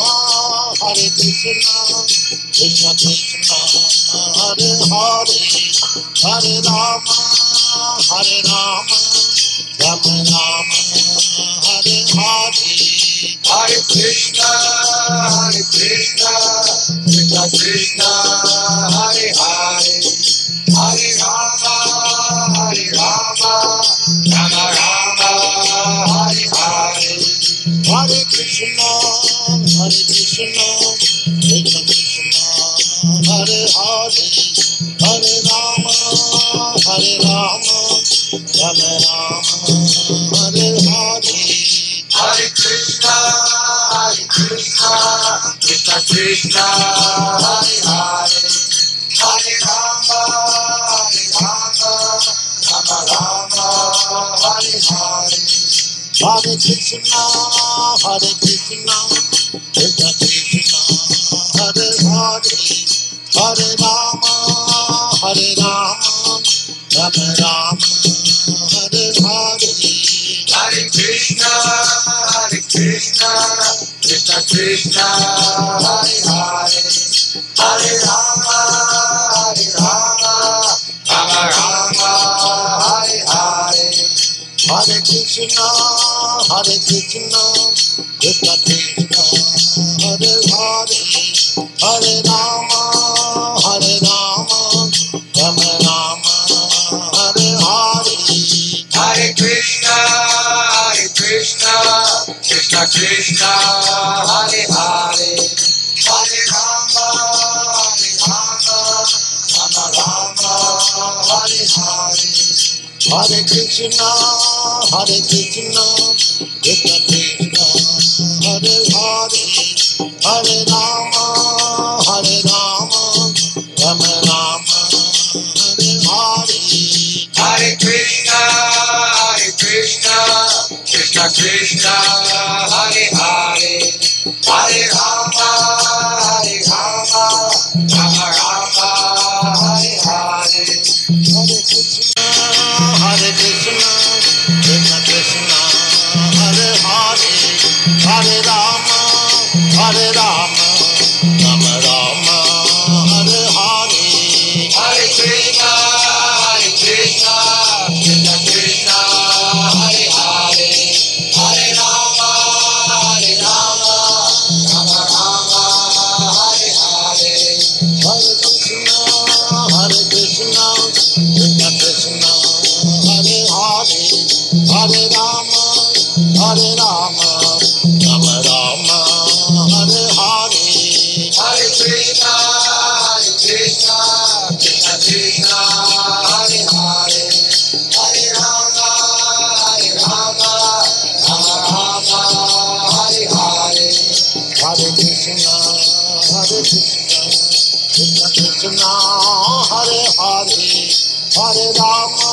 Speaker 6: Krishna Krishna Hare Hare Hare Rama Rama Rama Hare Hare Hare Krishna Krishna Krishna Hare Hare Hare Rama Rama Rama Hare Hare Hare Krishna Krishna Krishna Hare Hare Hare Rama Rama Hare Hare Hare Krishna Krishna Krishna Hare Hare Hare Rama Rama Hare Hare Hare Krishna Krishna Krishna Hare Hare Hare Rama Rama Hare Hare Hare Krishna Krishna Krishna Hare Hare Hare Rama Rama Hare Hare Hare Krishna Krishna Krishna Hare Hare Hare Rama Rama Hare Hare Hare Krishna Krishna Krishna Hare Hare Hare Rama Rama Hare Hare Hare Krishna Krishna Krishna Hare Hare Hare Rama Rama Hare Hare Hare Krishna Krishna Krishna Hare Hare Hare Rama Rama Hare Hare Hare Krishna Krishna Krishna Hare Hare Hare Rama Rama Hare Hare Hare Krishna Krishna Krishna Hare Hare Hare Rama Rama Hare Hare Hare Krishna Krishna Krishna Hare Hare Hare Rama Rama Hare Hare Hare Krishna Krishna Krishna Hare Hare Hare Rama Rama Hare Hare Hare Krishna Krishna Krishna Hare Hare Hare Rama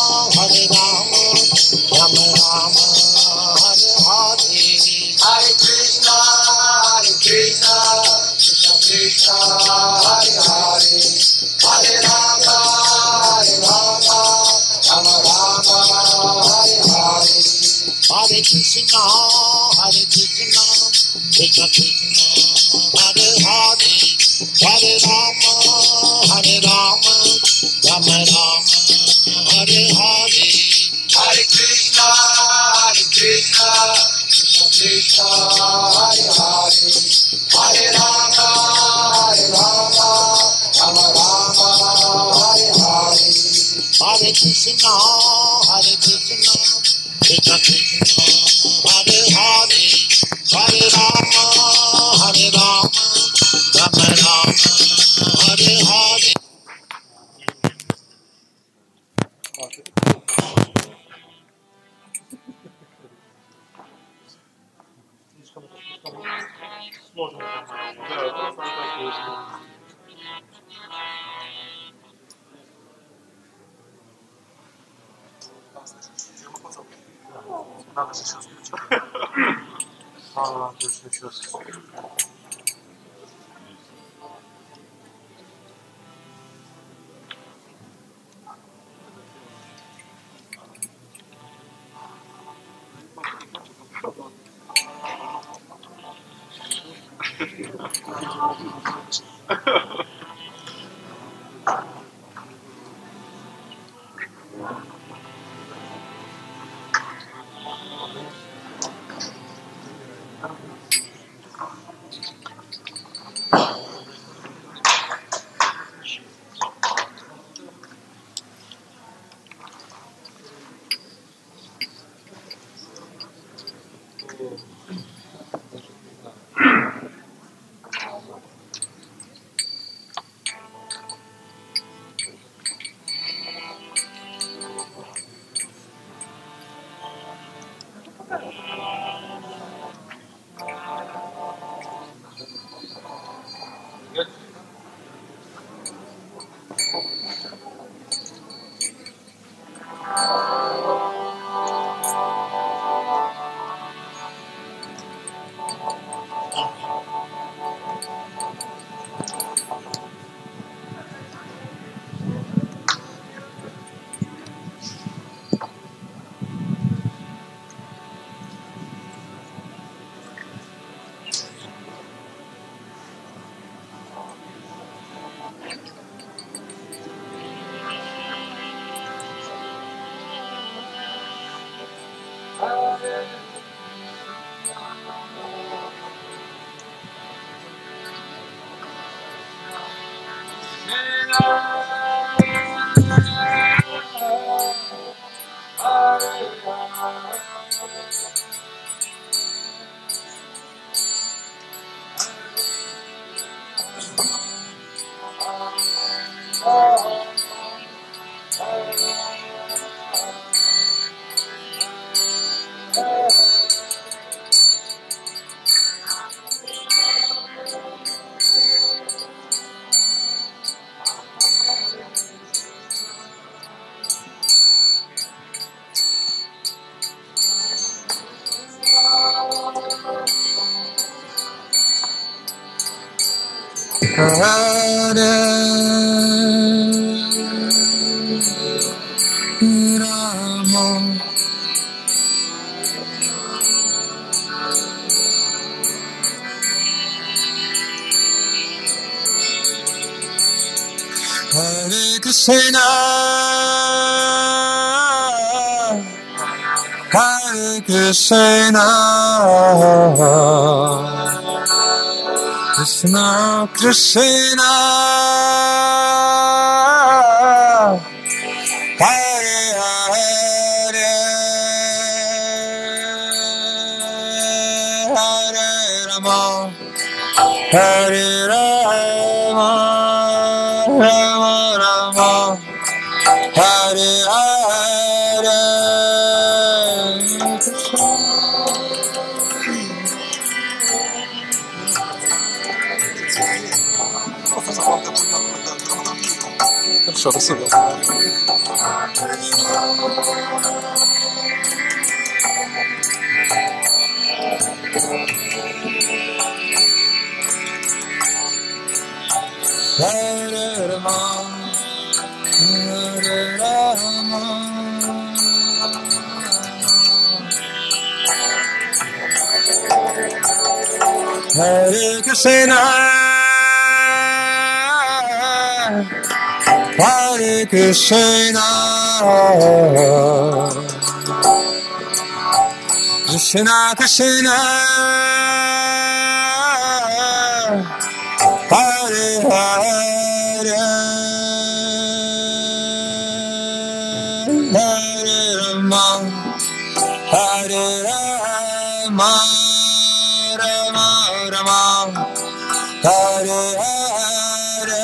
Speaker 6: Rama Hare Hare Hare Krishna Krishna Krishna Hare Hare Hare Hare Krishna, Krishna Krishna, Hare Hare, Hare Rama, Rama Rama, Hare Hare.
Speaker 3: Hare Krishna, Krishna Krishna, Hare Hare, Hare Rama, Rama Rama, Hare Hare.
Speaker 6: Hare Krishna, Krishna Krishna, Hare Hare, Hare Rama, Rama Rama, Hare Hare.
Speaker 2: Надо сейчас. Точно сейчас.
Speaker 5: Hare Krishna, Hare Krishna, Krishna Krishna, Hare Hare, Hare Rama, Hare Rama, Rama Rama, Hare Hare.
Speaker 2: Хорошо, спасибо.
Speaker 5: Hare Rama, Hare Rama, Hare Krishna, Hare Krishna, Krishna Krishna, Hare Hare, Hare Rama, Hare Rama, Rama Rama, Hare Hare.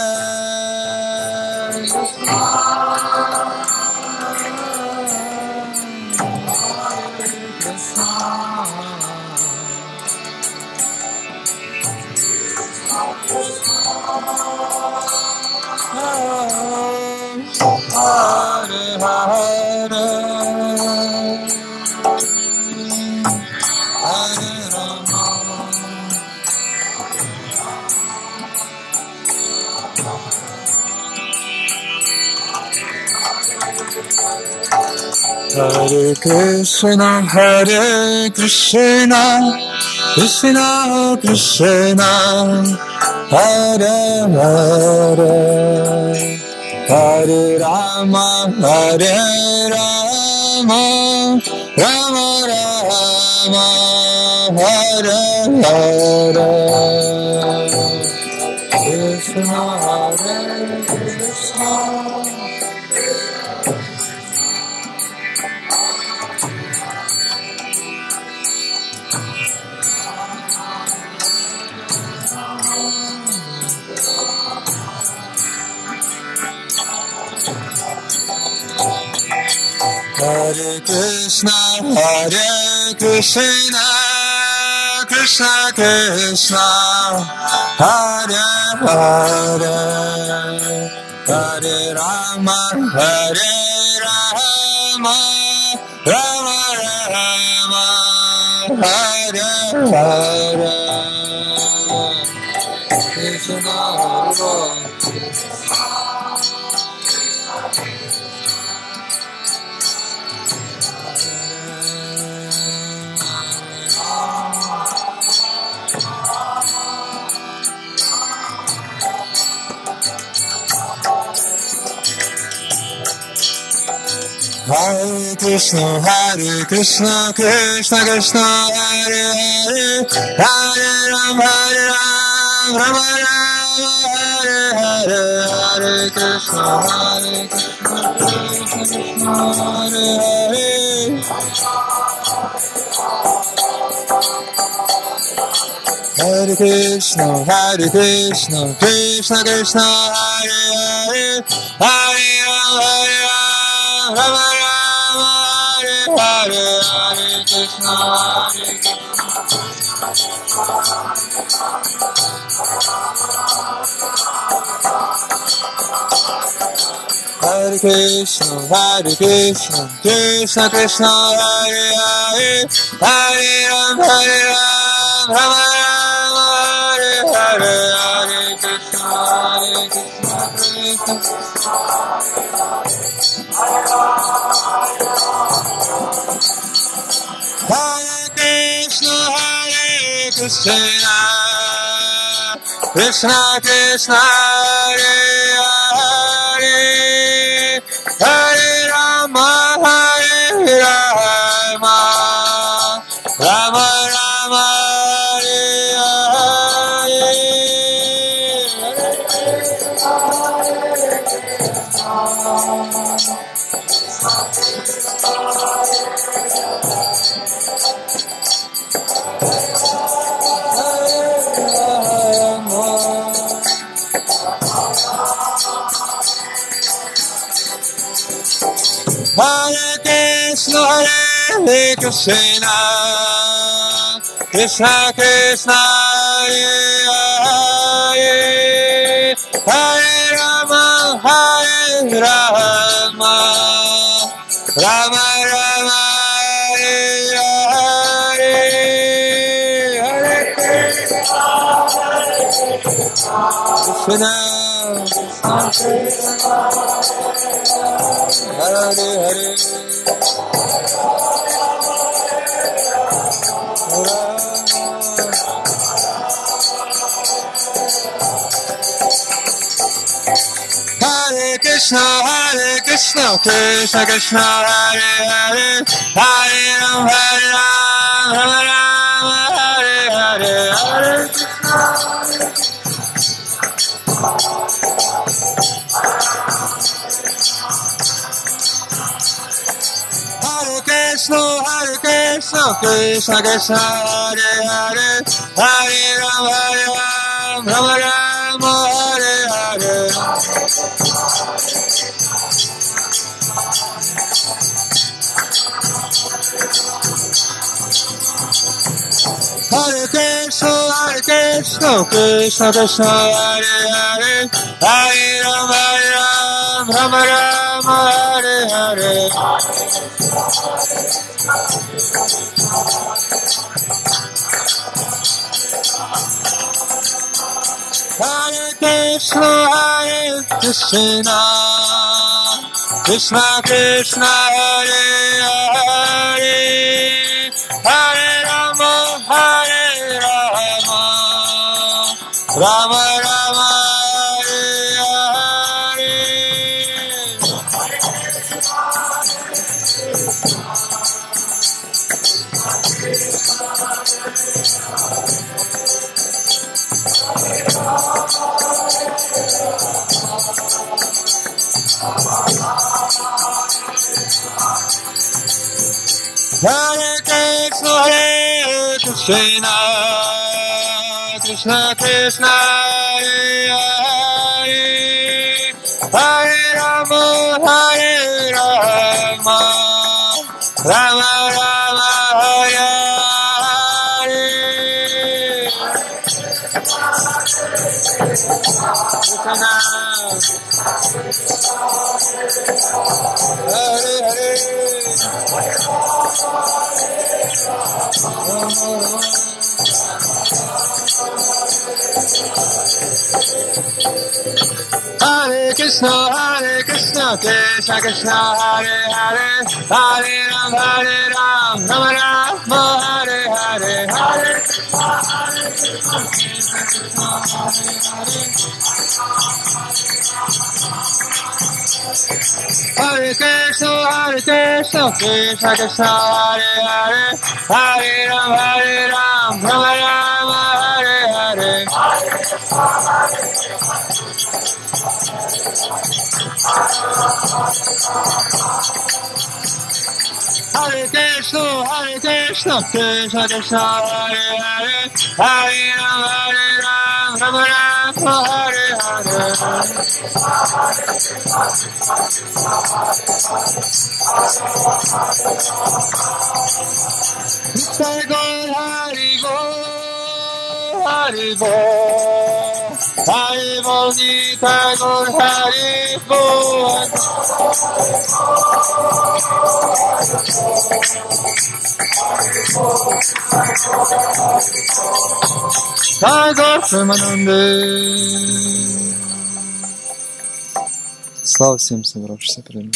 Speaker 5: Hare Krishna, Hare Krishna, Krishna Krishna, Hare Hare, Hare Rama, Hare Rama, Rama Rama, Hare Hare, Krishna Hare Krishna. Hare Krishna, Hare Krishna, Krishna Krishna, Hare Hare, Hare Rama, Hare Rama, Rama Rama, Hare Hare, Krishna Hare. Hare Krishna, Krishna Krishna, Hare Hare, Hare Rama, Rama Rama, Hare Hare, Hare Krishna, Krishna Hare Hare. Hare Krishna, Krishna Krishna, Hare Hare, Hare Rama, Rama Rama, Hare Hare, Hare Krishna, Hare Krishna, Krishna Krishna, Hare Hare, Hare Rama, Rama Rama, Hare Hare, Hare Krishna, Krishna Hare Krishna, Krishna Krishna, Hare Hare, Hare Rama, Rama Rama, Hare Hare. Hare Krishna, Krishna Krishna Krishna, Hare Hare, Hare Rama, Rama Rama, Hare Hare, Hare Krishna, Hare Hare. Krishna, Krishna Krishna, Hare Hare, Hare Ram, Rama Rama, Hare Hare, Hare Krishna, Krishna Krishna, Hare Hare, Hare Ram, Rama Rama, Hare Hare. Hare Krishna, Krishna Krishna, Hare Hare, Hare Ram, Rama Rama, Hare Hare. Hare Krishna, Krishna Krishna, Hare Hare, Hare Rama, Rama Rama, Hare Hare. Hare Krishna, Krishna Krishna, Hare Hare, Hare Rama, Rama Rama, Hare Hare Krishna, Krishna Krishna, Hare Hare, Hare Ram, Rama Rama, Hare Hare, Hare Krishna, Krishna Krishna, Hare Hare, Hare Ram, Rama Rama, Hare Hare. Hare Krishna, Krishna Krishna, Hare Hare, Hare Ram, Rama Rama, Hare Hare. Nitai Gaur Hari Gaur, Hari Bol, Hari Bol, Nitai Gaur Hari Bol. Nitai Gaur Premanande.
Speaker 4: Слава всем собравшимся преданным.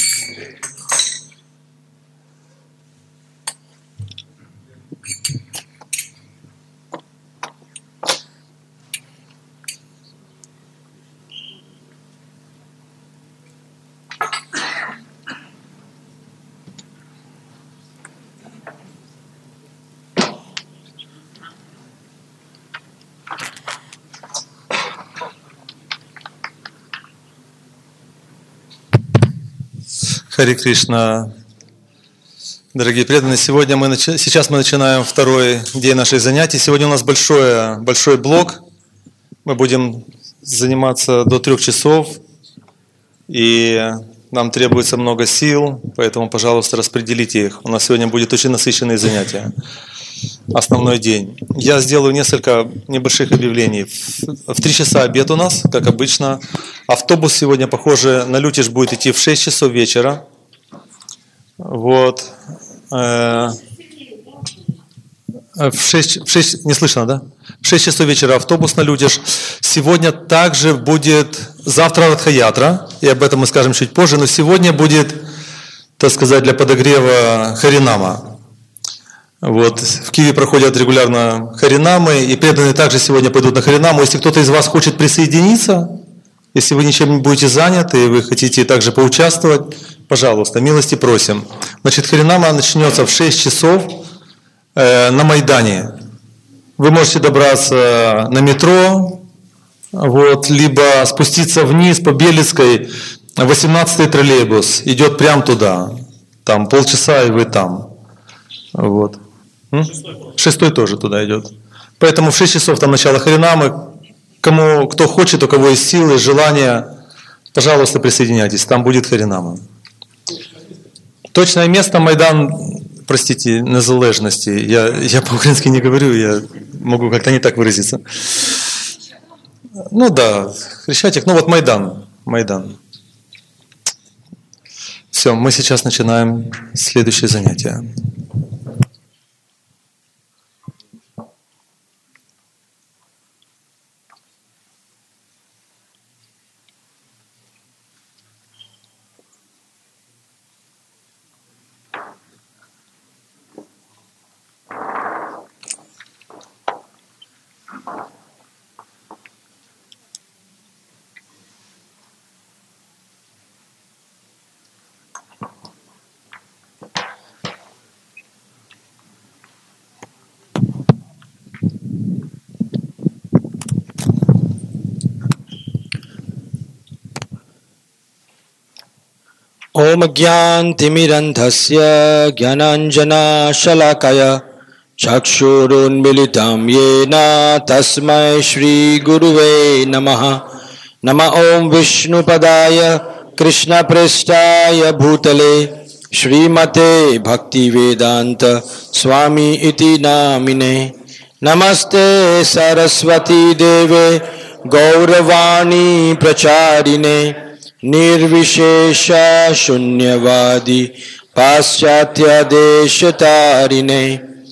Speaker 4: Харе Кришна. Дорогие преданные, сейчас мы начинаем второй день наших занятий. Сегодня у нас большой блок. Мы будем заниматься до 3 часов. И нам требуется много сил, поэтому, пожалуйста, распределите их. У нас сегодня будет очень насыщенные занятия. Основной день. Я сделаю несколько небольших объявлений. В 3 часа обед у нас, как обычно. Автобус сегодня, похоже, на Лютеж будет идти в 6 часов вечера. Вот. В 6, не слышно, да? В 6 часов вечера автобус на Лютеж. Сегодня также будет, завтра Радха-ятра, и об этом мы скажем чуть позже, но сегодня будет, так сказать, для подогрева Харинама. Вот. В Киеве проходят регулярно Харинамы, и преданные также сегодня пойдут на Харинаму. Если кто-то из вас хочет присоединиться,
Speaker 7: Если вы ничем не будете заняты и вы хотите также поучаствовать, пожалуйста, милости просим. Значит, Харинама начнется в 6 часов на Майдане. Вы можете добраться на метро, вот, либо спуститься вниз по Белецкой, 18-й троллейбус идет прямо туда. Там полчаса, и вы там. Вот. 6-й тоже туда идет. Поэтому в 6 часов там начало Харинамы. Кто хочет, у кого есть силы, желание, пожалуйста, присоединяйтесь. Там будет Харинама. Точное место Майдан, простите, незалежности. Я по-украински не говорю, я могу как-то не так выразиться. Ну да, Хрещатик, ну вот Майдан. Все, мы сейчас начинаем следующее занятие.
Speaker 8: ओम ज्ञानतिमिरन्धस्य ज्ञानाञ्जनशलाकय चक्षुरुन्मिलितं येन तस्मै श्रीगुरुवे नमः। नमः ॐ विष्णुपदाय कृष्णप्रेष्ठाय भूतले श्रीमते भक्तिवेदान्त स्वामी इति नामिने। नमस्ते सरस्वती देवे गौरवाणी प्रचारिणे निर्विशेष शून्यवादी पाश्चात्य देशतारिणे।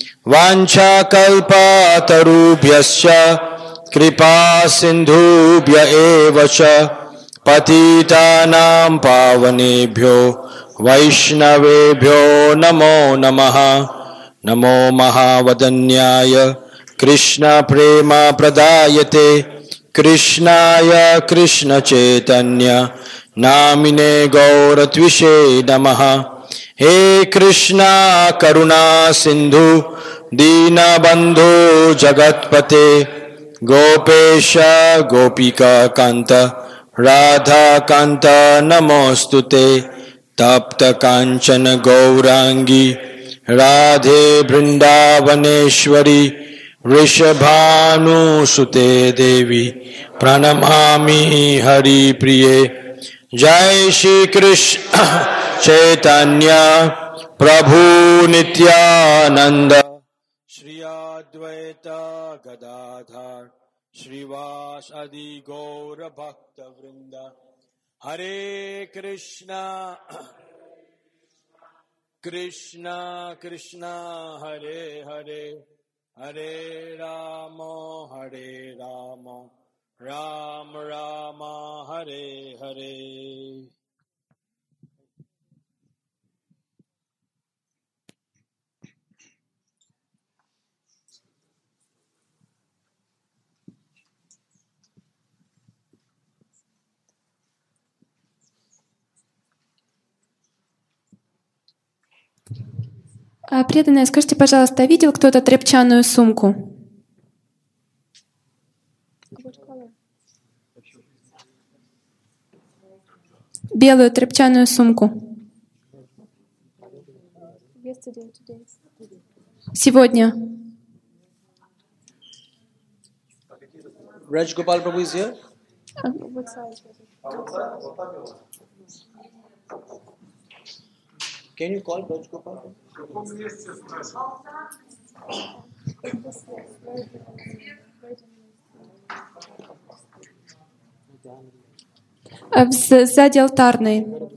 Speaker 8: वाञ्छाकल्पतरुभ्यश्च कृपा सिन्धुभ्य एव च पतितानां पावनेभ्यो वैष्णवेभ्यो नमो नमः। नमो महावदन्याय कृष्ण प्रेम प्रदायते कृष्णाय कृष्ण चैतन्य नामिने गौरत्विषे नमः। हे कृष्णा करुणा सिंधु दीनबंधु जगत्पते गोपेश गोपिका कांत राधा कांत नमोस्तुते। तप्त कांचन गौरांगी राधे वृंदावनेश्वरी वृषभानुसुते देवी प्रणमामि हरिप्रिये। जय श्री कृष्ण चैतन्य प्रभु नित्यानंद श्री अद्वैत गदाधर श्रीवासादि गौर भक्त वृंद। हरे कृष्णा कृष्णा कृष्णा हरे हरे हरे राम राम राम हरे हरे।
Speaker 9: Преданные, скажите, пожалуйста, видел кто-то тряпчаную сумку? Белую тряпчаную сумку. Сегодня.
Speaker 8: Raj Gopal Prabhu is here. Can you call Raj Gopal?
Speaker 9: Сзади алтарной.